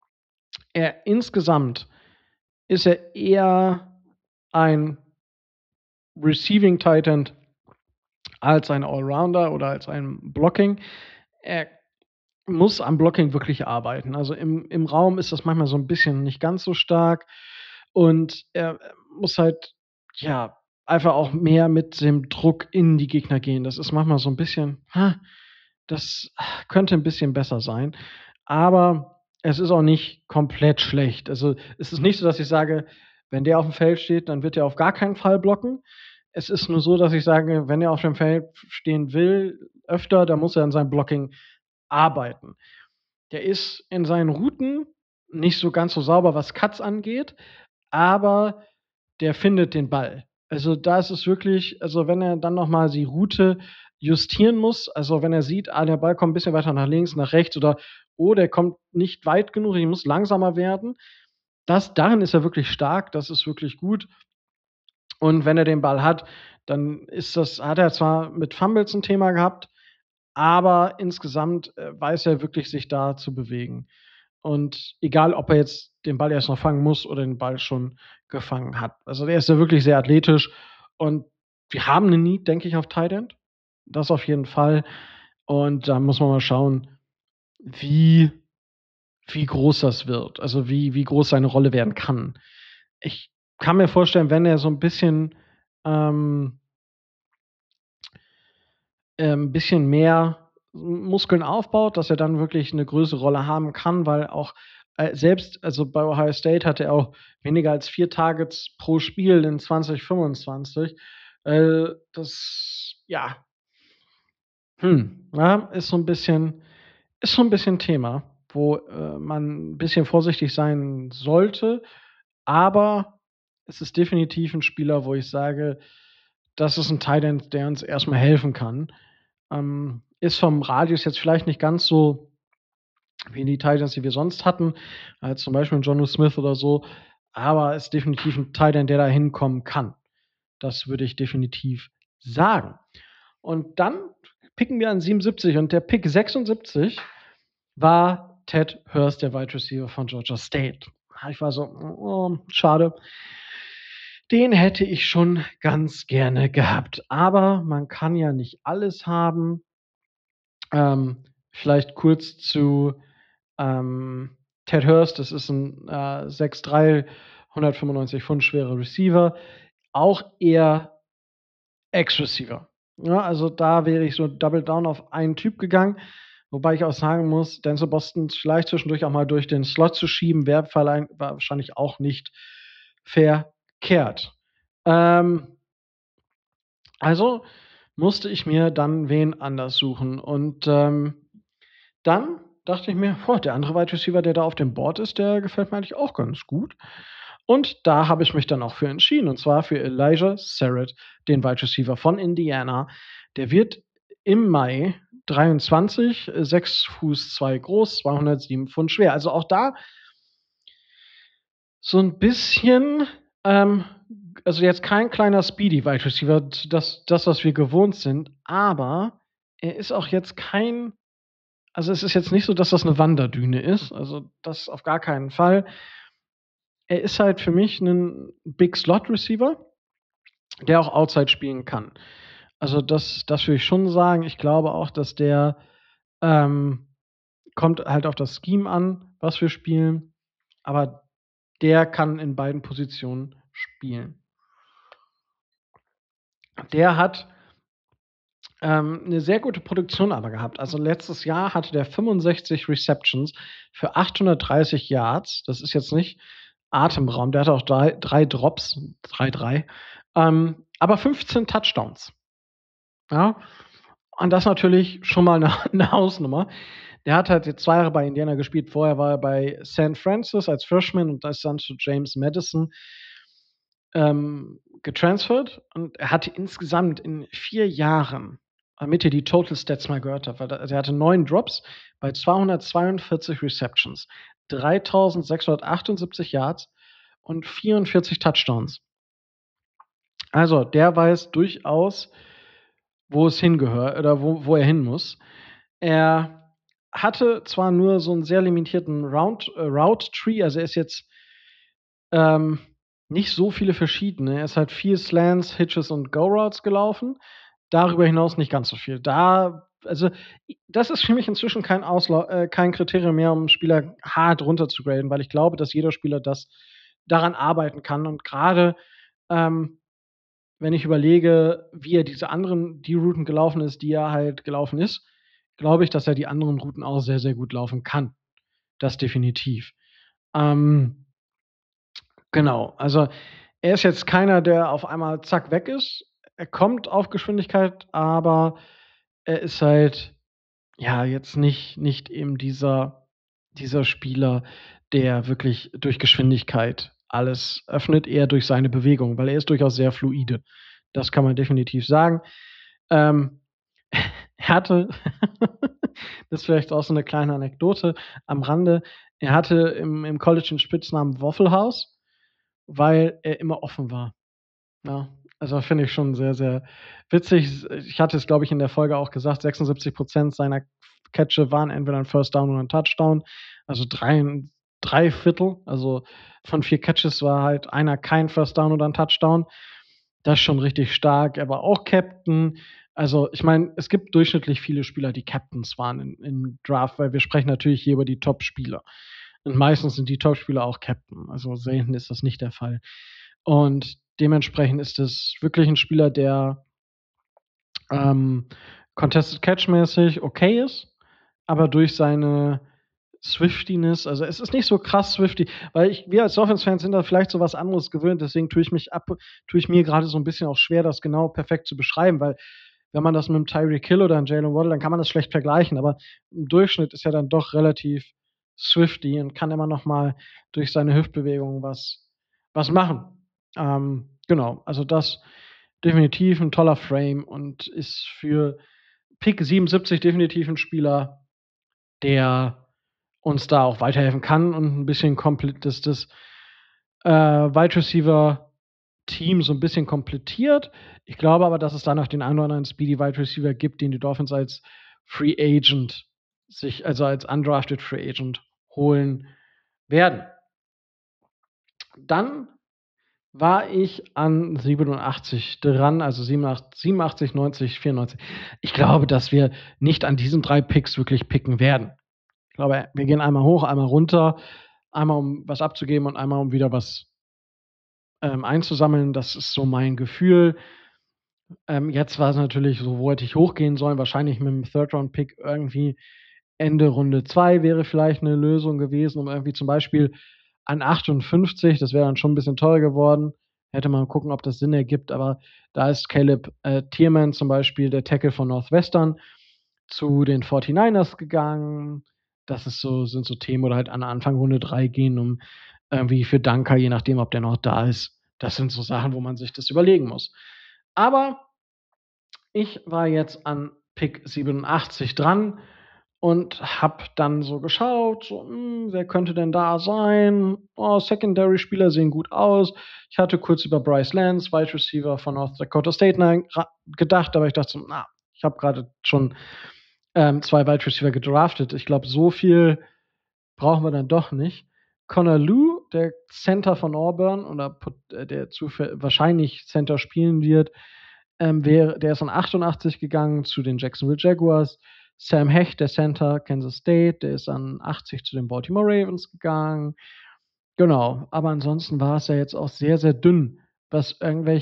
Insgesamt ist er eher ein Receiving Tight End als ein Allrounder oder als ein Blocking. Er muss am Blocking wirklich arbeiten. Also im Raum ist das manchmal so ein bisschen nicht ganz so stark. Und er muss halt, ja, einfach auch mehr mit dem Druck in die Gegner gehen. Das ist manchmal so ein bisschen, das könnte ein bisschen besser sein. Aber es ist auch nicht komplett schlecht. Also es ist nicht so, dass ich sage, wenn der auf dem Feld steht, dann wird er auf gar keinen Fall blocken. Es ist nur so, dass ich sage, wenn er auf dem Feld stehen will, öfter, dann muss er an seinem Blocking arbeiten. Der ist in seinen Routen nicht so ganz so sauber, was Cuts angeht, aber der findet den Ball. Also, da ist es wirklich, also, wenn er dann noch mal die Route justieren muss, also, wenn er sieht, der Ball kommt 'n bisschen weiter nach links, nach rechts oder, oh, der kommt nicht weit genug, ich muss langsamer werden. Darin ist er wirklich stark, das ist wirklich gut. Und wenn er den Ball hat, dann hat er zwar mit Fumbles 'n Thema gehabt, aber insgesamt, weiß er wirklich, sich da zu bewegen. Und egal, ob er jetzt den Ball erst noch fangen muss oder den Ball schon gefangen hat. Also, der ist ja wirklich sehr athletisch und wir haben 'nen Need, denke ich, auf Tight End. Das auf jeden Fall. Und da muss man mal schauen, wie wie groß das wird, also, wie groß seine Rolle werden kann. Ich kann mir vorstellen, wenn er so 'n ähm bisschen mehr Muskeln aufbaut, dass er dann wirklich 'ne größere Rolle haben kann, weil auch, selbst, also, bei Ohio State hatte er auch weniger als 4 Targets pro Spiel in 2025. Das ja, ja, ist so 'n bisschen Thema, wo, man 'n bisschen vorsichtig sein sollte, aber es ist definitiv 'n Spieler, wo ich sage, das ist 'n Tight End, der uns erst mal helfen kann. Ist vom Radius jetzt vielleicht nicht ganz so wie die Tight Ends, die wir sonst hatten, zum Beispiel 'n Jonnu Smith oder so, aber ist definitiv 'n Tight End, der da hinkommen kann. Das würde ich definitiv sagen. Und dann picken wir an 77 und der Pick 76 war Ted Hurst, der Wide Receiver von Georgia State. Ich war so: „Oh, schade. Den hätte ich schon ganz gerne gehabt.“ Aber man kann ja nicht alles haben. Vielleicht kurz zu, Ted Hurst. Das ist 'n, 6'3", 195 Pfund schwerer Receiver, auch eher Ex-Receiver. Ja, also da wäre ich so Double Down auf einen Typ gegangen, wobei ich auch sagen muss, Denzel Boston vielleicht zwischendurch auch mal durch den Slot zu schieben, wäre wahrscheinlich auch nicht verkehrt. Ähm, also musste ich mir dann wen anders suchen und, dann dachte ich mir: „Boah, der andere Wide Receiver, der da auf dem Board ist, der gefällt mir eigentlich auch ganz gut.“ Und da habe ich mich dann auch für entschieden, und zwar für Elijah Sarrett, den Wide Receiver von Indiana. Der wird im Mai 23, 6'2" groß, 207 Pfund schwer. Also auch da so 'n bisschen, ähm also jetzt kein kleiner Speedy Wide Receiver, was wir gewohnt sind, aber er ist auch jetzt kein, also, es ist jetzt nicht so, dass das 'ne Wanderdüne ist, also, das auf gar keinen Fall. Er ist halt für mich 'nen Big Slot Receiver, der auch Outside spielen kann. Also, das würde ich schon sagen. Ich glaube auch, dass der, ähm kommt halt auf das Scheme an, was wir spielen, aber der kann in beiden Positionen spielen. Der hat 'ne sehr gute Produktion aber gehabt. Also, letztes Jahr hatte der 65 Receptions für 830 Yards. Das ist jetzt nicht Atemraum. Der hatte auch drei Drops, 3, aber 15 Touchdowns, ja? Und das natürlich schon mal 'ne 'ne Hausnummer. Der hat halt jetzt 2 Jahre bei Indiana gespielt. Vorher war er bei St. Francis als Freshman und da ist dann zu James Madison, getransfert, und er hatte insgesamt in 4 Jahren, damit ihr die Total Stats mal gehört habt, weil also er hatte 9 Drops bei 242 Receptions, 3.678 Yards und 44 Touchdowns. Also, der weiß durchaus, wo es hingehört oder wo er hin muss. Er hatte zwar nur so 'n sehr limitierten Route Tree, also er ist jetzt, ähm, nicht so viele verschiedene. Er ist halt viel Slants, Hitches und Go Routes gelaufen. Darüber hinaus nicht ganz so viel. Das ist für mich inzwischen kein Kriterium mehr, um 'n Spieler hart runterzugraden, weil ich glaube, dass jeder Spieler daran arbeiten kann. Und grade, wenn ich überlege, wie er die Routen gelaufen ist, die er halt gelaufen ist, glaube ich, dass er die anderen Routen auch sehr, sehr gut laufen kann. Das definitiv. Ähm, genau, also er ist jetzt keiner, der auf einmal zack weg ist. er kommt auf Geschwindigkeit, aber er ist halt, ja, jetzt nicht eben dieser Spieler, der wirklich durch Geschwindigkeit alles öffnet, eher durch seine Bewegung, weil er ist durchaus sehr fluide. Das kann man definitiv sagen. Ähm, er hatte das ist vielleicht auch so 'ne kleine Anekdote am Rande. Er hatte im College den Spitznamen Waffle House, weil er immer offen war. Ja, also, finde ich schon sehr, sehr witzig. Ich hatte es, glaube ich, in der Folge auch gesagt, 76 seiner Catche waren entweder 'n First Down oder 'n Touchdown, also 3 also von 4 Catches war halt einer kein First Down oder 'n Touchdown. Das ist schon richtig stark. Er war auch Captain. Also, ich meine, es gibt durchschnittlich viele Spieler, die Captains waren im Draft, weil wir sprechen natürlich hier über die Top-Spieler. Und meistens sind die Top-Spieler auch Captain. Also, selten ist das nicht der Fall. Und dementsprechend ist es wirklich 'n Spieler, der, ähm, Contested Catch-mäßig okay ist, aber durch seine Swiftiness, also, es ist nicht so krass swifty, weil wir als Dolphins-Fans sind da vielleicht so was anderes gewöhnt, deswegen tue ich mir grade so 'n bisschen auch schwer, das genau perfekt zu beschreiben, weil wenn man das mit 'nem Tyreek Hill oder 'nem Jaylen Waddle, dann kann man das schlecht vergleichen, aber im Durchschnitt ist er dann doch relativ swifty und kann immer noch mal durch seine Hüftbewegungen was machen. Genau, also das definitiv 'n toller Frame und ist für Pick 77 definitiv 'n Spieler, der uns da auch weiterhelfen kann und 'n bisschen das Wide Receiver Team so 'n bisschen komplettiert. Ich glaube aber, dass es da noch den einen oder anderen Speedy Wide Receiver gibt, den die Dolphins als Free Agent als undrafted Free Agent holen werden. Dann war ich an 87 dran, also 87, 90, 94. Ich glaube, dass wir nicht an diesen 3 Picks wirklich picken werden. Ich glaube, wir gehen einmal hoch, einmal runter, einmal um was abzugeben und einmal um wieder was, einzusammeln. Das ist so mein Gefühl. Jetzt war es natürlich so, wo hätte ich hochgehen sollen? Wahrscheinlich mit 'm Third-Round-Pick irgendwie Ende Runde 2 wäre vielleicht 'ne Lösung gewesen, um irgendwie zum Beispiel an 58, das wäre dann schon 'n bisschen teuer geworden. Hätte man gucken, ob das Sinn ergibt, aber da ist Caleb, Tierman zum Beispiel, der Tackle von Northwestern, zu den 49ers gegangen. Das sind so Themen oder halt an Anfang Runde 3 gehen, um irgendwie für Danker, je nachdem, ob der noch da ist. Das sind so Sachen, wo man sich das überlegen muss. Aber ich war jetzt an Pick 87 dran und habe dann so geschaut, so, wer könnte denn da sein? Oh, Secondary-Spieler sehen gut aus. Ich hatte kurz über Bryce Lance, Wide Receiver von North Dakota State gedacht, aber ich dachte so: „Na, ich habe gerade schon, 2 Wide Receiver gedraftet. Ich glaube, so viel brauchen wir dann doch nicht." Connor Lew, der Center von Auburn oder der wahrscheinlich Center spielen wird, der ist an 88 gegangen zu den Jacksonville Jaguars. Sam Hecht, der Center Kansas State, der ist an 80 zu den Baltimore Ravens gegangen. Genau, aber ansonsten war es ja jetzt auch sehr, sehr dünn, was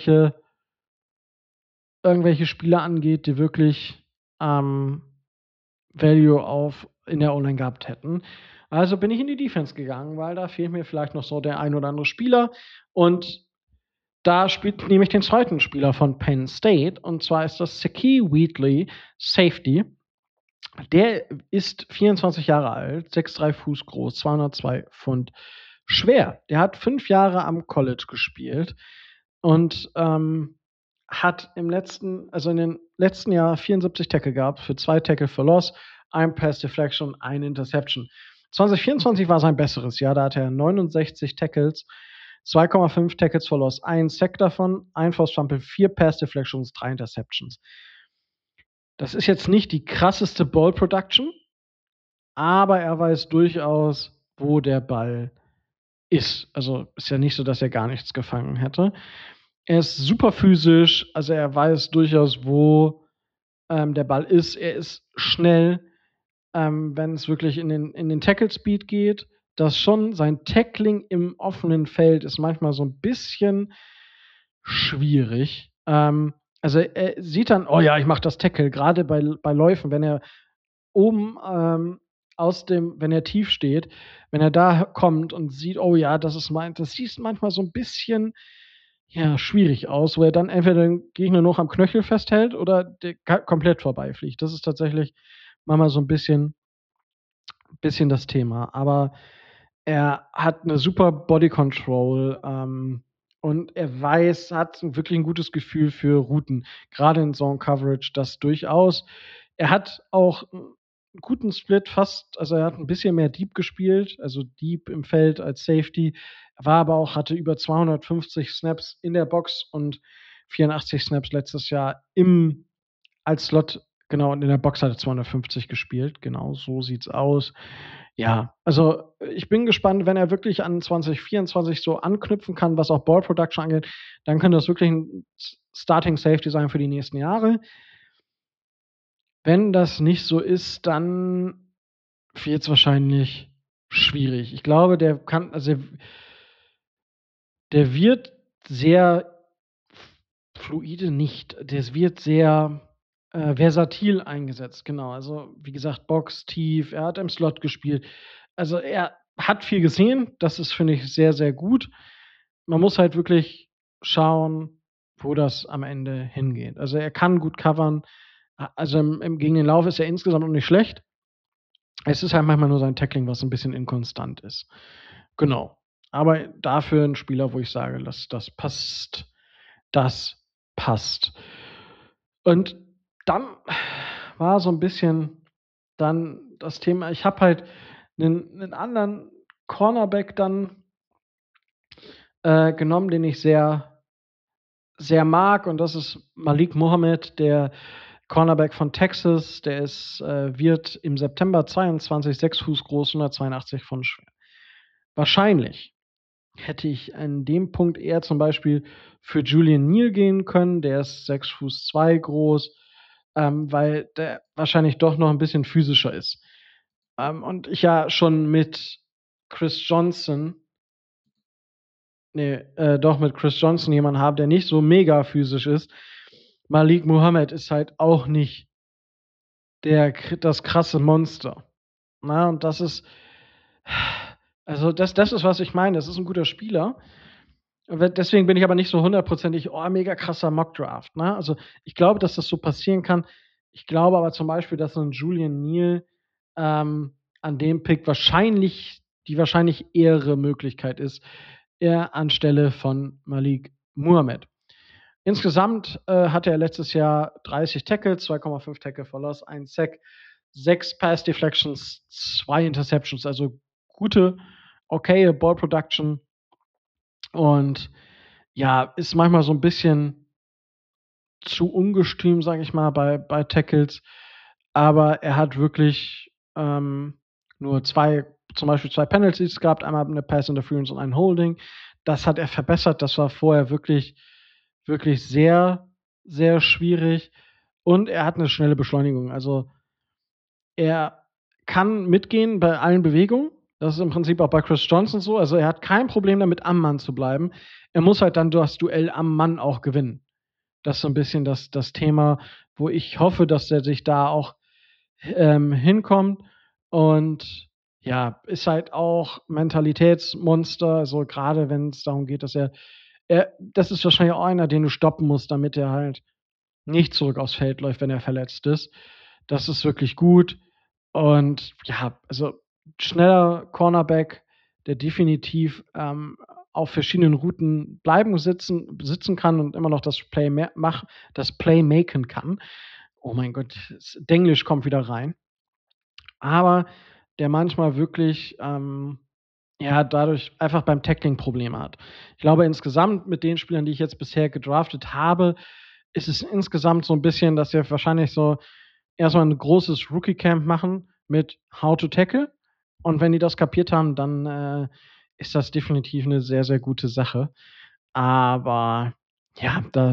irgendwelche Spieler angeht, die wirklich, ähm, Value in der O-Line gehabt hätten. Also bin ich in die Defense gegangen, weil da fehlt mir vielleicht noch so der ein oder andere Spieler und da spielt nämlich den zweiten Spieler von Penn State, und zwar ist das Shaquille Wheatley, Safety. Der ist 24 Jahre alt, 6'3 Fuß groß, 202 Pfund schwer. Der hat 5 Jahre am College gespielt und, hat in den letzten Jahr 74 Tackle gehabt, für 2 Tackle for Loss, 1 Pass Deflection, 1 Interception. 2024 war sein besseres Jahr, da hatte er 69 Tackles, 2,5 Tackles for Loss, 1 Sack davon, 1 Forced Fumble, 4 Pass Deflections, 3 Interceptions. Das ist jetzt nicht die krasseste Ball Production, aber er weiß durchaus, wo der Ball ist. Also, ist ja nicht so, dass er gar nichts gefangen hätte. Er ist super physisch, also er weiß durchaus, wo, der Ball ist. Er ist schnell, wenn es wirklich in den Tackle Speed geht. Das schon. Sein Tackling im offenen Feld ist manchmal so 'n bisschen schwierig. Also, er sieht dann: „Oh ja, ich mache das Tackle", grade bei Läufen, wenn er oben, wenn er tief steht, wenn er da kommt und sieht: „Oh ja, das ist mein", das siehst manchmal so 'n bisschen ja, schwierig aus, wo er dann entweder den Gegner noch am Knöchel festhält oder der komplett vorbeifliegt. Das ist tatsächlich manchmal so 'n bisschen das Thema. Aber er hat 'ne super Body Control, und er hat wirklich 'n gutes Gefühl für Routen, grade in Zone Coverage, das durchaus. Er hat auch 'n guten Split fast, also, er hat 'n bisschen mehr Deep gespielt, also, Deep im Feld als Safety, war aber auch hatte über 250 Snaps in der Box und 84 Snaps letztes Jahr als Slot, genau, und in der Box hat er 250 gespielt. Genau, so sieht's aus. Ja, also, ich bin gespannt, wenn er wirklich an 2024 so anknüpfen kann, was auch Ball Production angeht, dann könnte das wirklich 'n Starting Safety sein für die nächsten Jahre. Wenn das nicht so ist, dann wird's wahrscheinlich schwierig. Ich glaube, der wird sehr fluide nicht. Das wird sehr, versatil eingesetzt, genau. Also, wie gesagt, Box, tief, er hat im Slot gespielt. Also, er hat viel gesehen. Das ist, finde ich, sehr, sehr gut. Man muss halt wirklich schauen, wo das am Ende hingeht. Also, er kann gut covern. Also, gegen den Lauf ist er insgesamt noch nicht schlecht. Es ist halt manchmal nur sein Tackling, was 'n bisschen inkonstant ist. Genau. Aber dafür 'n Spieler, wo ich sage, das passt. Das passt. Und dann war so 'n bisschen dann das Thema, ich habe halt 'nen anderen Cornerback dann, genommen, den ich sehr, sehr mag, und das ist Malik Muhammad, der Cornerback von Texas. Der wird im September 22 6 Fuß groß, 182 Pfund schwer. Wahrscheinlich hätte ich an dem Punkt eher zum Beispiel für Julian Neal gehen können. Der ist 6 Fuß 2 groß, weil der wahrscheinlich doch noch ein bisschen physischer ist. Und ich ja schon mit Chris Johnson doch mit Chris Johnson jemanden habe, der nicht so mega physisch ist. Malik Muhammad ist halt auch nicht das krasse Monster. Na, und das ist, also, das ist, was ich meine. Das ist 'n guter Spieler. Deswegen bin ich aber nicht so hundertprozentig: „Oh, mega krasser Mock-Draft", ne? Also, ich glaube, dass das so passieren kann. Ich glaube aber zum Beispiel, dass so 'n Julian Neal, an dem Pick wahrscheinlich ehere Möglichkeit ist, eher anstelle von Malik Muhammad. Insgesamt, hatte er letztes Jahr 30 Tackles, 2,5 Tackle for Loss, 1 Sack, 6 Pass Deflections, 2 Interceptions, also gute, okaye Ball Production, und ja, ist manchmal so 'n bisschen zu ungestüm, sage ich mal, bei Tackles, aber er hat wirklich, nur 2 Penalties gehabt, einmal 'ne Pass Interference und ein Holding. Das hat er verbessert. Das war vorher wirklich, wirklich sehr, sehr schwierig, und er hat 'ne schnelle Beschleunigung. Also, er kann mitgehen bei allen Bewegungen. Das ist im Prinzip auch bei Chris Johnson so. Also, er hat kein Problem damit, am Mann zu bleiben. Er muss halt dann das Duell am Mann auch gewinnen. Das ist so 'n bisschen das Thema, wo ich hoffe, dass er sich da auch, hinkommt, und ja, ist halt auch Mentalitätsmonster, also, grade wenn's darum geht, dass das ist wahrscheinlich auch einer, den du stoppen musst, damit er halt nicht zurück aufs Feld läuft, wenn er verletzt ist. Das ist wirklich gut, und ja, also, schneller Cornerback, der definitiv, auf verschiedenen Routen sitzen kann und immer noch das Play maken kann. Oh mein Gott, das Denglisch kommt wieder rein. Aber der manchmal wirklich, ja, dadurch einfach beim Tackling Probleme hat. Ich glaube, insgesamt mit den Spielern, die ich jetzt bisher gedraftet habe, ist es insgesamt so 'n bisschen, dass wir wahrscheinlich so erst mal 'n großes Rookie-Camp machen mit How to Tackle. Und wenn die das kapiert haben, dann, ist das definitiv 'ne sehr, sehr gute Sache. Aber ja, da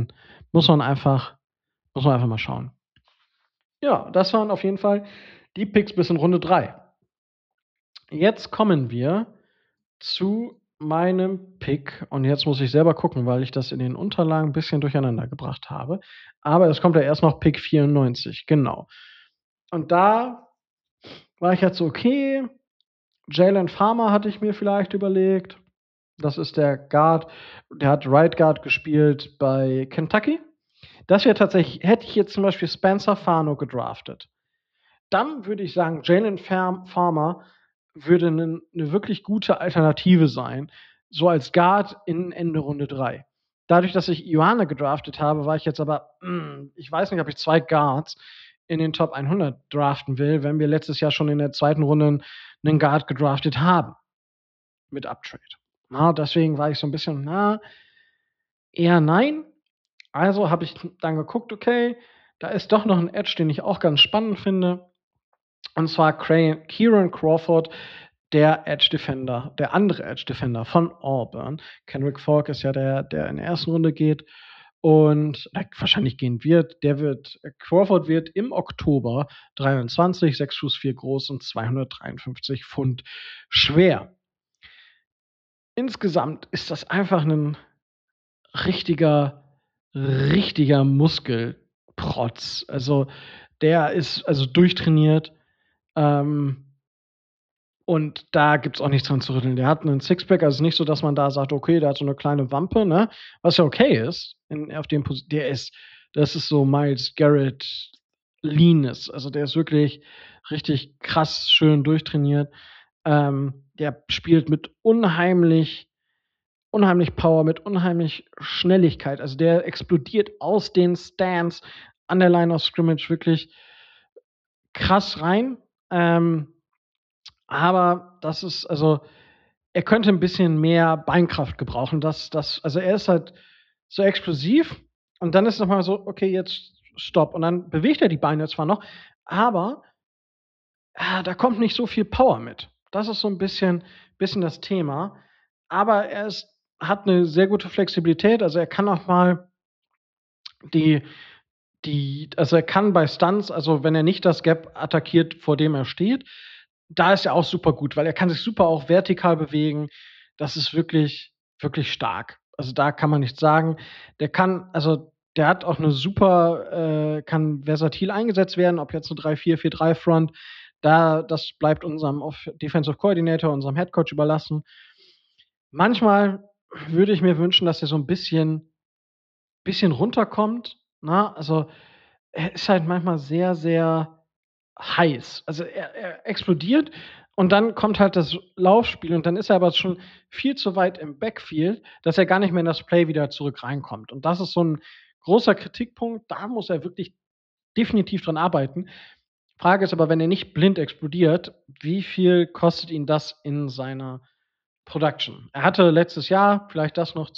muss man einfach mal schauen. Ja, das waren auf jeden Fall die Picks bis in Runde 3. Jetzt kommen wir zu meinem Pick, und jetzt muss ich selber gucken, weil ich das in den Unterlagen 'n bisschen durcheinander gebracht habe. Aber es kommt ja erst noch Pick 94, genau. Und da war ich jetzt so: „Okay, Jalen Farmer hatte ich mir vielleicht überlegt." Das ist der Guard, der hat Right Guard gespielt bei Kentucky. Das wäre tatsächlich, hätte ich jetzt zum Beispiel Spencer Fano gedraftet, dann würde ich sagen, Jalen Farmer würde eine wirklich gute Alternative sein, so als Guard in Ende Runde 3. Dadurch, dass ich Ioane gedraftet habe, war ich jetzt aber, ich weiß nicht, ob ich 2 Guards in den Top 100 draften will, wenn wir letztes Jahr schon in der zweiten Runde einen Guard gedraftet haben mit Uptrade. Deswegen war ich so ein bisschen, eher nein. Also habe ich dann geguckt, okay, da ist doch noch ein Edge, den ich auch ganz spannend finde. Und zwar Kieran Crawford, der Edge Defender, der andere Edge Defender von Auburn. Kendrick Falk ist ja der in der ersten Runde geht und wahrscheinlich gehen wird. Crawford wird im Oktober 23, 6 Fuß 4 groß und 253 Pfund schwer. Insgesamt ist das einfach ein richtiger Muskelprotz. Also der ist also durchtrainiert. Und da gibt's auch nichts dran zu rütteln. Der hat einen Sixpack, also nicht so, dass man da sagt, okay, der hat so eine kleine Wampe, ne? Was ja okay ist, auf dem das ist so Myles Garrett Leanness. Also der ist wirklich richtig krass schön durchtrainiert. Der spielt mit unheimlich Power, mit unheimlich Schnelligkeit. Also der explodiert aus den Stands an der Line of Scrimmage wirklich krass rein. Aber das ist, also, er könnte ein bisschen mehr Beinkraft gebrauchen. Also, er ist halt so explosiv und dann ist noch mal so: „Okay, jetzt Stopp." Und dann bewegt er die Beine zwar noch, aber, da kommt nicht so viel Power mit. Das ist so ein bisschen das Thema. Aber hat eine sehr gute Flexibilität. Also, er kann auch mal die also, er kann bei Stunts, also, wenn er nicht das Gap attackiert, vor dem er steht, da ist er auch super gut, weil er kann sich super auch vertikal bewegen. Das ist wirklich stark. Also, da kann man nichts sagen. Der hat auch 'ne super kann versatil eingesetzt werden, ob jetzt 'ne 3-4-3 Front, das bleibt unserem Defensive Coordinator, unserem Head Coach überlassen. Manchmal würde ich mir wünschen, dass er so 'n bisschen runterkommt, ne? Also, er ist halt manchmal sehr heiß. Also, er explodiert und dann kommt halt das Laufspiel und dann ist er aber schon viel zu weit im Backfield, dass er gar nicht mehr in das Play wieder zurück reinkommt. Und das ist so 'n großer Kritikpunkt. Da muss er wirklich definitiv dran arbeiten. Frage ist aber, wenn er nicht blind explodiert, wie viel kostet ihn das in seiner Production? Er hatte letztes Jahr, vielleicht das noch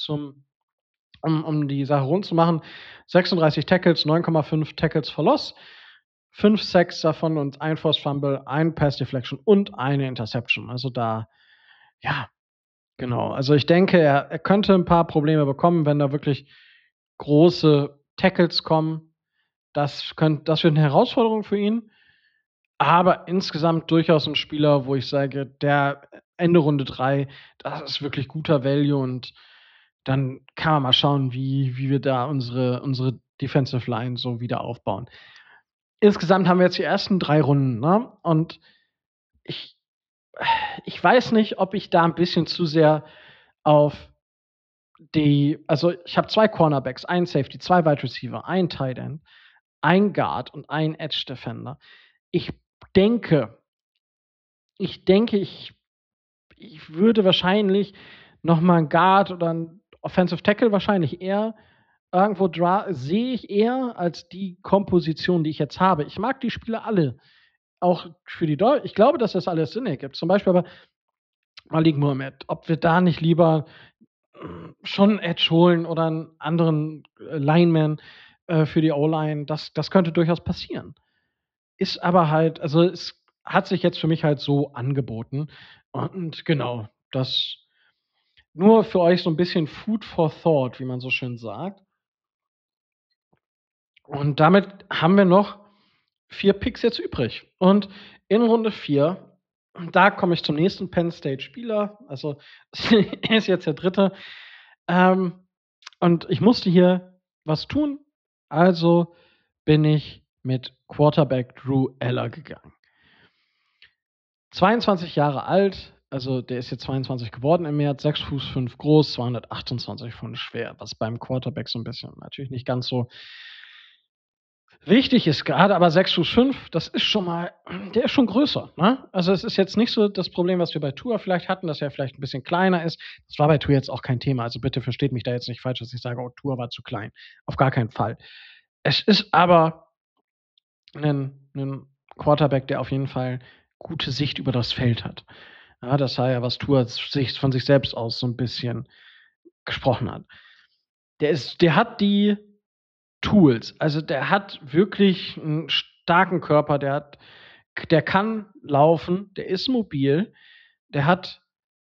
um die Sache rund zu machen, 36 Tackles, 9,5 Tackles for Loss, 5 Sacks davon und 1 Forced Fumble, 1 Pass Deflection und eine Interception. Also da, ja, genau. Also ich denke, er könnte ein paar Probleme bekommen, wenn da wirklich große Tackles kommen. Das wird eine Herausforderung für ihn, aber insgesamt durchaus ein Spieler, wo ich sage, der Ende Runde 3, das ist wirklich guter Value und dann kann man mal schauen, wie wir da unsere Defensive Line so wieder aufbauen. Insgesamt haben wir jetzt die ersten 3 Runden, ne? Und ich ich weiß nicht, ob ich da ein bisschen zu sehr auf ich habe 2 Cornerbacks, einen Safety, 2 Wide Receiver, einen Tight End, einen Guard und einen Edge Defender. Ich denke ich würde wahrscheinlich noch mal 'n Guard oder 'n Offensive Tackle wahrscheinlich eher irgendwo sehe ich eher als die Komposition, die ich jetzt habe. Ich mag die Spieler alle, auch für die Deu ich glaube, dass das alles Sinn ergibt. Zum Beispiel aber Malik Muhammad, ob wir da nicht lieber, schon 'n Edge holen oder 'n anderen, Lineman, für die O-Line, das könnte durchaus passieren. Ist aber halt, also, es hat sich jetzt für mich halt so angeboten und genau, das nur für euch so 'n bisschen Food for Thought, wie man so schön sagt. Und damit haben wir noch 4 Picks jetzt übrig. Und in Runde 4, da komme ich zum nächsten Penn State Spieler. Also, er ist jetzt der dritte. Ähm, und ich musste hier was tun. Also bin ich mit Quarterback Drew Eller gegangen. 22 Jahre alt, Also, der ist jetzt 22 geworden im März, 6 Fuß 5 groß, 228 Pfund schwer, was beim Quarterback so 'n bisschen natürlich nicht ganz so wichtig ist grade, aber 6 Fuß 5, das ist schon mal der ist schon größer, ne? Also, es ist jetzt nicht so das Problem, was wir bei Tua vielleicht hatten, dass er vielleicht 'n bisschen kleiner ist. Das war bei Tua jetzt auch kein Thema. Also, bitte versteht mich da jetzt nicht falsch, dass ich sage: „Oh, Tua war zu klein." Auf gar keinen Fall. Es ist aber 'nen Quarterback, der auf jeden Fall gute Sicht über das Feld hat. Ja, das war ja, was Tua sich von sich selbst aus so 'n bisschen gesprochen hat. Der hat die Tools. Also, der hat wirklich 'n starken Körper, der kann laufen, der ist mobil, der hat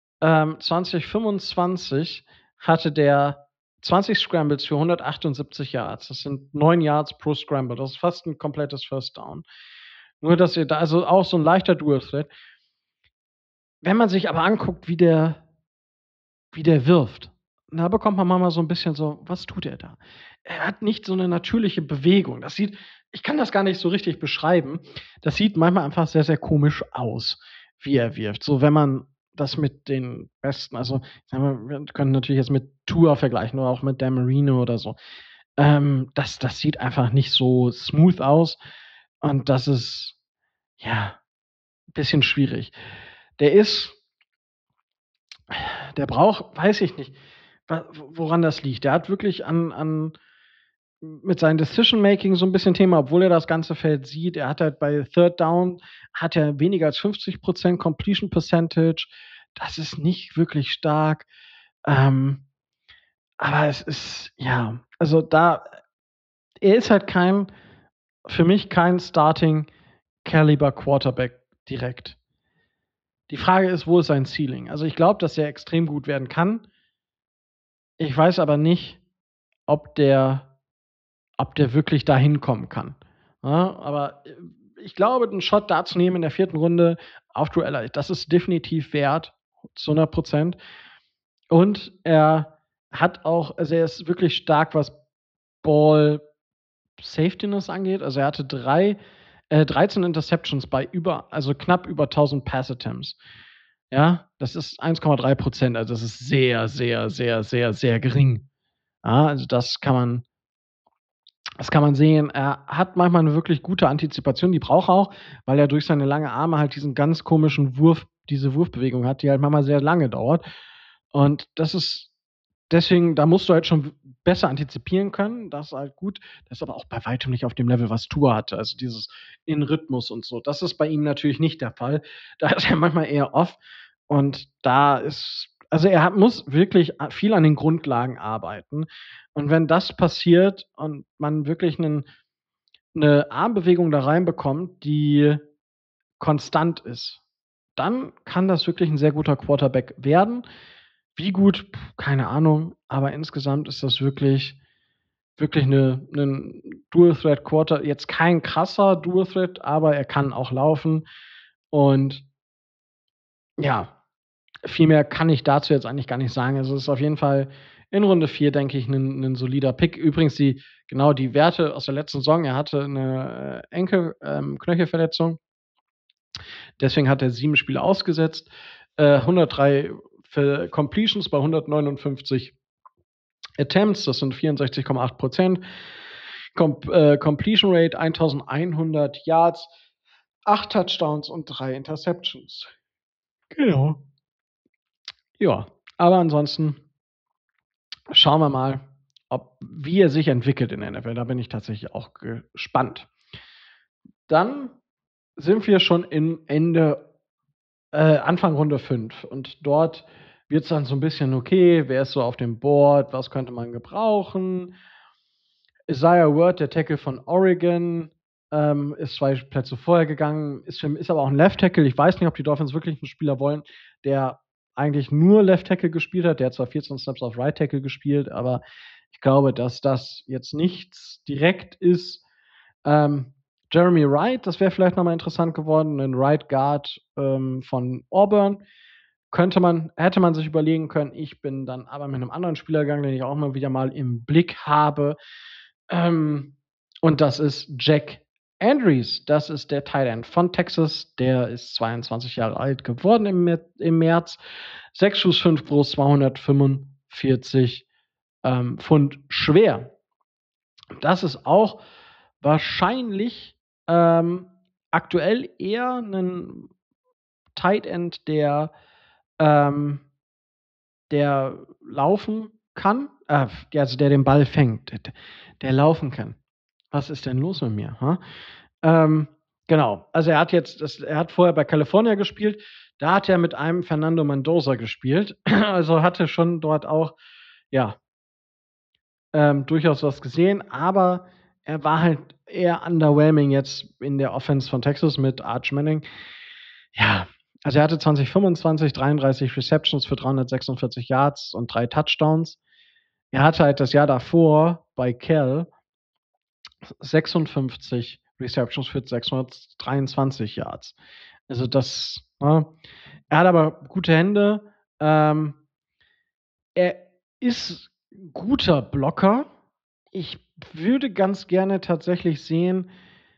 2025 hatte der 20 Scrambles für 178 Yards. Das sind 9 Yards pro Scramble. Das ist fast 'n komplettes First Down. Nur, dass ihr da also auch so 'n leichter Dual Threat. Wenn man sich aber anguckt, wie der wirft, da bekommt man manchmal so 'n bisschen so: „Was tut er da?" Er hat nicht so 'ne natürliche Bewegung. Ich kann das gar nicht so richtig beschreiben. Das sieht manchmal einfach sehr, sehr komisch aus, wie er wirft. So, wenn man das mit den Besten, also, sagen wir können natürlich jetzt mit Tua vergleichen oder auch mit Dan Marino oder so. Das sieht einfach nicht so smooth aus und das ist, ja, bisschen schwierig. Der ist Der braucht, weiß ich nicht, woran das liegt. Der hat wirklich an mit seinem Decision Making so 'n bisschen Thema, obwohl er das ganze Feld sieht. Er hat halt bei Third Down hat er weniger als 50% Completion Percentage. Das ist nicht wirklich stark. Ähm, aber es ist, ja, also da er ist halt für mich kein Starting Caliber Quarterback direkt. Die Frage ist, wo ist sein Ceiling? Also, ich glaube, dass er extrem gut werden kann. Ich weiß aber nicht, ob der wirklich da hinkommen kann. Ja, aber, ich glaube, 'n Shot da zu nehmen in der 4. Runde auf Joel, das ist definitiv wert, zu 100%. Und er ist wirklich stark, was Ball Safetiness angeht. Also, er hatte 13 Interceptions bei knapp über 1.000 Pass Attempts. Ja, das ist 1,3%. Also, das ist sehr, sehr, sehr, sehr, sehr gering. Ja, also, das kann man sehen. Er hat manchmal 'ne wirklich gute Antizipation, die braucht er auch, weil er durch seine langen Arme halt diesen ganz komischen diese Wurfbewegung hat, die halt manchmal sehr lange dauert. Und das ist deswegen, da musst du halt schon besser antizipieren können. Das ist halt gut. Das ist aber auch bei weitem nicht auf dem Level, was Tua hatte. Also, dieses in Rhythmus und so. Das ist bei ihm natürlich nicht der Fall. Da ist er manchmal eher off und er muss wirklich viel an den Grundlagen arbeiten. Und wenn das passiert und man wirklich 'ne Armbewegung da reinbekommt, die konstant ist, dann kann das wirklich 'n sehr guter Quarterback werden. Wie gut? Keine Ahnung, aber insgesamt ist das wirklich 'nen Dual Threat jetzt kein krasser Dual Threat, aber er kann auch laufen und ja, viel mehr kann ich dazu jetzt eigentlich gar nicht sagen. Also, es ist auf jeden Fall in Runde 4, denke ich, 'nen solider Pick. Übrigens die Werte aus der letzten Saison, er hatte 'ne Knöchelverletzung. Deswegen hat er 7 Spiele ausgesetzt. 103 Completions bei 159 Attempts, das sind 64,8%. Completion Rate 1.100 Yards, 8 Touchdowns und 3 Interceptions. Genau. Ja, aber ansonsten schauen wir mal, wie er sich entwickelt in der NFL. Da bin ich tatsächlich auch gespannt. Dann sind wir schon Anfang Runde 5 und dort wird's dann so 'n bisschen: Okay, wer ist so auf dem Board? Was könnte man gebrauchen? Isaiah Word, der Tackle von Oregon, ist 2 Plätze vorher gegangen, ist aber auch 'n Left Tackle. Ich weiß nicht, ob die Dolphins wirklich 'n Spieler wollen, der eigentlich nur Left Tackle gespielt hat. Der hat zwar 14 Snaps auf Right Tackle gespielt, aber ich glaube, dass das jetzt nichts direkt ist. Ähm, Jeremy Wright, das wäre vielleicht noch mal interessant geworden, 'nen Right Guard, von Auburn. Hätte man sich überlegen können. Ich bin dann aber mit 'nem anderen Spieler gegangen, den ich auch mal wieder mal im Blick habe. Ähm, und das ist Jack Andrews, das ist der Tight End von Texas. Der ist 22 Jahre alt geworden im März. 6 Fuß 5 groß, 245 Pfund schwer. Das ist auch wahrscheinlich aktuell eher ein Tight End, der laufen kann, also der den Ball fängt, der laufen kann. Was ist denn los mit mir? Genau. Also er hat vorher bei California gespielt. Da hat er mit einem Fernando Mendoza gespielt. Also hatte schon dort auch, ja, durchaus was gesehen, aber er war halt eher underwhelming jetzt in der Offense von Texas mit Arch Manning. Ja, also er hatte 2025 33 Receptions für 346 Yards und 3 Touchdowns. Er hatte halt das Jahr davor bei Cal 56 Receptions für 623 Yards. Also das, er hat aber gute Hände. Er ist guter Blocker. Ich würde ganz gerne tatsächlich sehen,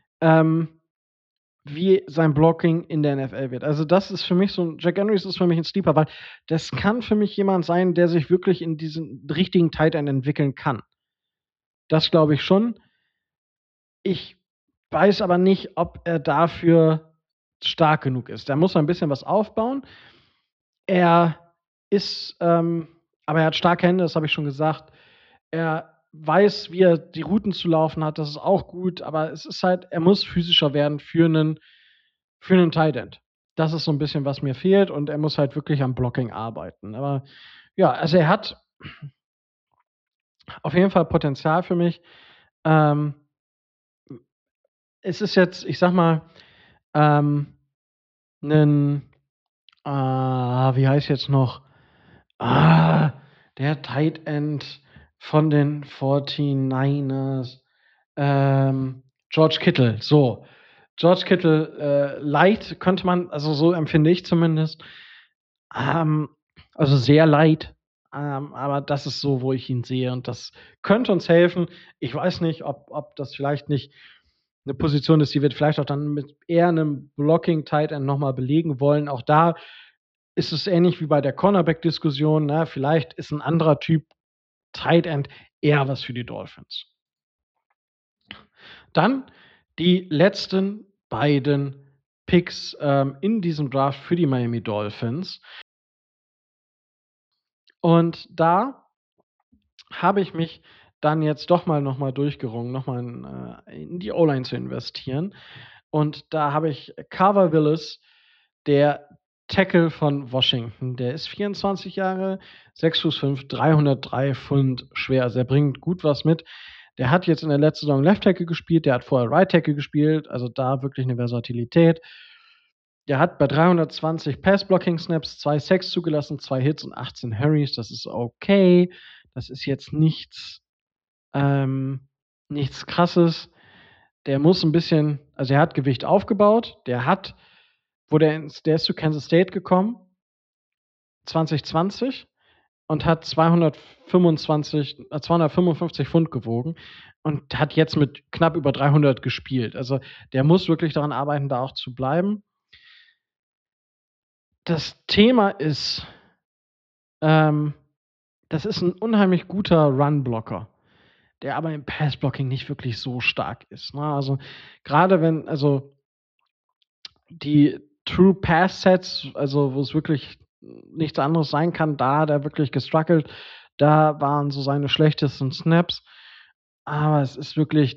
wie sein Blocking in der NFL wird. Also das ist für mich Jack Andrews ist für mich ein Sleeper, weil das kann für mich jemand sein, der sich wirklich in diesen richtigen Tight End entwickeln kann. Das glaube ich schon. Ich weiß aber nicht, ob er dafür stark genug ist. Da muss er ein bisschen was aufbauen. Er ist, aber er hat starke Hände, das habe ich schon gesagt. Er weiß, wie er die Routen zu laufen hat, das ist auch gut, aber es ist halt, er muss physischer werden für einen Tight End. Das ist so ein bisschen, was mir fehlt, und er muss halt wirklich am Blocking arbeiten. Aber ja, also er hat auf jeden Fall Potenzial für mich. Es ist jetzt, ich sag mal, 'nen wie heißt jetzt noch? Der Tight End von den 49ers. George Kittle, so. George Kittle, light könnte man, also so empfinde ich zumindest. Also sehr light, aber das ist so, wo ich ihn sehe, und das könnte uns helfen. Ich weiß nicht, ob das vielleicht nicht 'ne Position ist, die wir vielleicht auch dann mit eher 'nem Blocking Tight End noch mal belegen wollen. Auch da ist es ähnlich wie bei der Cornerback-Diskussion, ne? Vielleicht ist 'n anderer Typ Tight End eher was für die Dolphins. Dann die letzten beiden Picks, in diesem Draft für die Miami Dolphins. Und da habe ich mich dann jetzt doch mal noch mal durchgerungen, noch mal in die O-Line zu investieren. Und da habe ich Carver Willis, der Tackle von Washington. Der ist 24 Jahre, 6 Fuß 5, 303 Pfund schwer. Also, er bringt gut was mit. Der hat jetzt in der letzten Saison Left Tackle gespielt, der hat vorher Right Tackle gespielt, also da wirklich 'ne Versatilität. Der hat bei 320 Pass-Blocking-Snaps 2 Sacks zugelassen, 2 Hits und 18 Hurries. Das ist okay. Das ist jetzt nichts Krasses. Der muss 'n bisschen, also, er hat Gewicht aufgebaut. Der ist zu Kansas State gekommen 2020 und hat 255 Pfund gewogen und hat jetzt mit knapp über 300 gespielt. Also, der muss wirklich daran arbeiten, da auch zu bleiben. Das Thema ist, ähm, das ist 'n unheimlich guter Run-Blocker, der aber im Pass-Blocking nicht wirklich so stark ist, ne? Also, grade wenn, also, die True Pass Sets, also, wo es wirklich nichts anderes sein kann, da hat er wirklich gestruggelt. Da waren so seine schlechtesten Snaps. Aber es ist wirklich,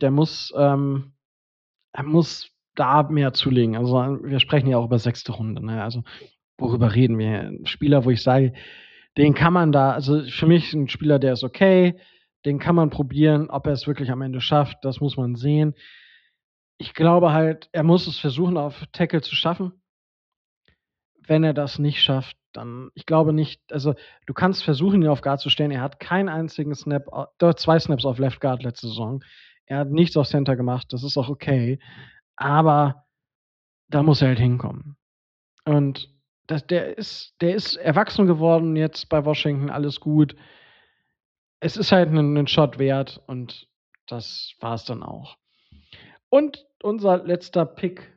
er muss da mehr zulegen. Also, wir sprechen ja auch über 6. Runde, ne? Also, worüber reden wir? 'N Spieler, wo ich sage, den kann man da, also, für mich 'n Spieler, der ist okay, den kann man probieren. Ob er es wirklich am Ende schafft, das muss man sehen. Ich glaube halt, er muss es versuchen, auf Tackle zu schaffen. Wenn er das nicht schafft, dann, ich glaube nicht, also, du kannst versuchen, ihn auf Guard zu stellen. Er hat keinen einzigen Snap, doch 2 Snaps auf Left Guard letzte Saison. Er hat nichts auf Center gemacht, das ist auch okay, aber da muss er halt hinkommen. Und der ist erwachsen geworden jetzt bei Washington, alles gut. Es ist halt 'nen Shot wert, und das war's dann auch. Und unser letzter Pick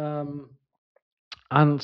an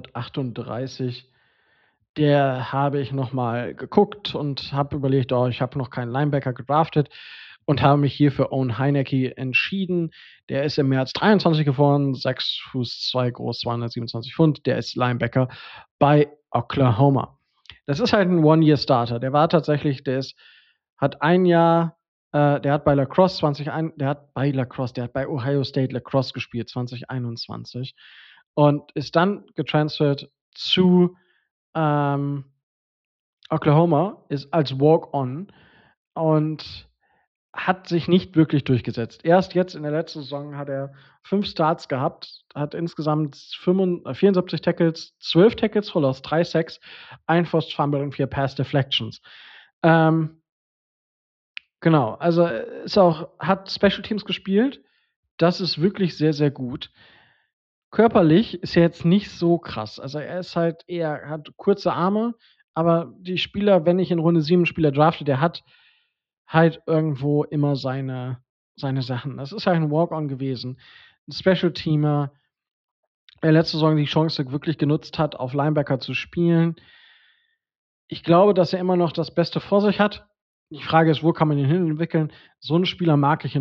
238, der habe ich noch mal geguckt und habe überlegt: „Oh, ich habe noch keinen Linebacker gedraftet“ und habe mich hier für Owen Heineke entschieden. Der ist im März 23 geboren, 6'2" groß, 227 Pfund. Der ist Linebacker bei Oklahoma. Das ist halt 'n One-Year-Starter. Der war tatsächlich der ist hat ein Jahr der hat bei Lacrosse 2021 der hat bei Ohio State Lacrosse gespielt 2021 und ist dann getransfert zu, ähm, Oklahoma, ist als Walk-on und hat sich nicht wirklich durchgesetzt. Erst jetzt in der letzten Saison hat er 5 Starts gehabt, hat insgesamt 74 Tackles, 12 Tackles for Loss, 3 Sacks, 1 Forced Fumble und 4 Pass Deflections. Ähm, genau, also, ist auch hat Special Teams gespielt. Das ist wirklich sehr, sehr gut. Körperlich ist er jetzt nicht so krass. Also, er ist halt eher hat kurze Arme, aber die Spieler wenn ich in Runde 7 'n Spieler drafte, der hat halt irgendwo immer seine Sachen. Das ist halt 'n Walk-on gewesen, 'n Special-Teamer, der letzte Saison die Chance wirklich genutzt hat, auf Linebacker zu spielen. Ich glaube, dass er immer noch das Beste vor sich hat. Die Frage ist, wo kann man ihn hin entwickeln? So 'n Spieler mag ich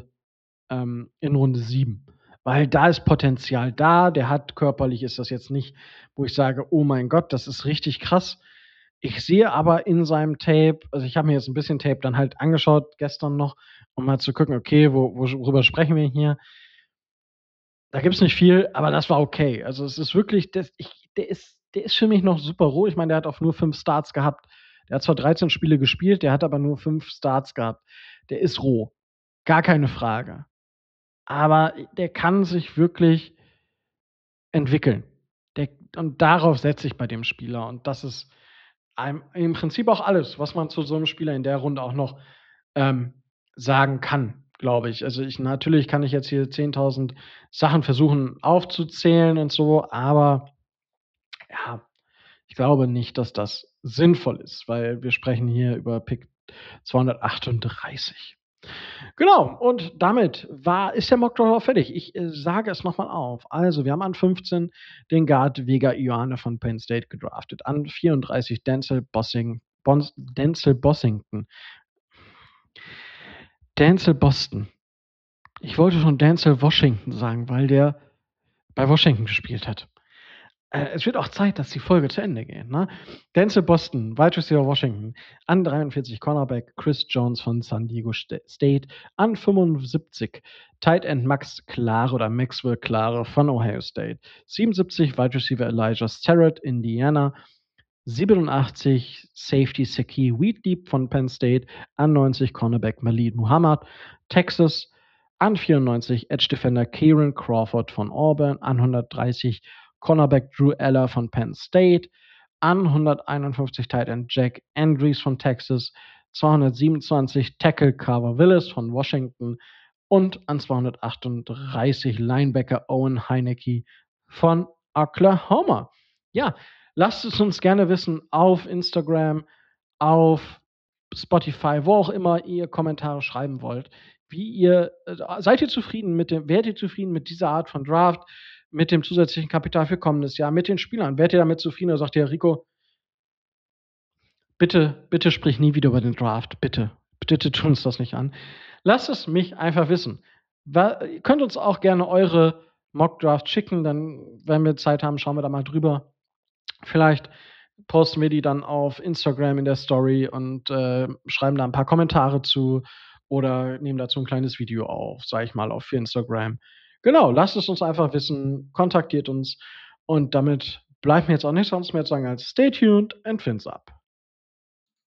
in Runde 7, weil da ist Potenzial da. Der hat körperlich ist das jetzt nicht, wo ich sage: „Oh mein Gott, das ist richtig krass.“ Ich sehe aber in seinem Tape also, ich habe mir jetzt 'n bisschen Tape dann halt angeschaut gestern noch, um mal zu gucken, okay, worüber sprechen wir hier? Da gibt's nicht viel, aber das war okay. Also, es ist wirklich der ist für mich noch super roh. Ich meine, der hat auch nur 5 Starts gehabt. Der hat zwar 13 Spiele gespielt, der hat aber nur 5 Starts gehabt. Der ist roh, gar keine Frage. Aber der kann sich wirklich entwickeln. Der und darauf setze ich bei dem Spieler und das ist im Prinzip auch alles, was man zu so 'nem Spieler in der Runde auch noch, ähm, sagen kann, glaube ich. Also, natürlich kann ich jetzt hier 10.000 Sachen versuchen aufzuzählen und so, aber ja, ich glaube nicht, dass das sinnvoll ist, weil wir sprechen hier über Pick 238. Genau, und damit ist der Mockdraft auch fertig. Ich, sage es noch mal auf. Also, wir haben an 15 den Guard Vega Ioane von Penn State gedraftet, an 34 Denzel Bossington. Denzel Boston. Ich wollte schon Denzel Washington sagen, weil der bei Washington gespielt hat. Es wird auch Zeit, dass die Folge zu Ende geht, ne? Denzel Boston, Wide Receiver Washington, an 43 Cornerback Chris Jones von San Diego State, an 75 Tight End Max Klare oder Maxwell Klare von Ohio State, 77 Wide Receiver Elijah Starrett, Indiana, 87 Safety Saki Wheatley von Penn State, an 90 Cornerback Malid Muhammad, Texas, an 94 Edge Defender Kieran Crawford von Auburn, an 130 Cornerback Drew Eller von Penn State, an 151 Tight End Jack Andrews von Texas, 227 Tackle Carver Willis von Washington und an 238 Linebacker Owen Heineke von Oklahoma. Ja, lasst es uns gerne wissen auf Instagram, auf Spotify, wo auch immer ihr Kommentare schreiben wollt. Seid ihr zufrieden wärt ihr zufrieden mit dieser Art von Draft, mit dem zusätzlichen Kapital für kommendes Jahr, mit den Spielern? Wärt ihr damit zufrieden oder sagt ihr: „Rico, bitte, bitte sprich nie wieder über den Draft, bitte. Bitte tu uns das nicht an.“ Lasst es mich einfach wissen. Ihr könnt uns auch gerne eure Mock-Draft schicken, dann, wenn wir Zeit haben, schauen wir da mal drüber. Vielleicht posten wir die dann auf Instagram in der Story und, schreiben da ein paar Kommentare zu oder nehmen dazu ein kleines Video auf, sage ich mal, auf Instagram. Genau, lasst es uns einfach wissen, kontaktiert uns und damit bleibt mir jetzt auch nichts anderes mehr zu sagen als stay tuned and fins up.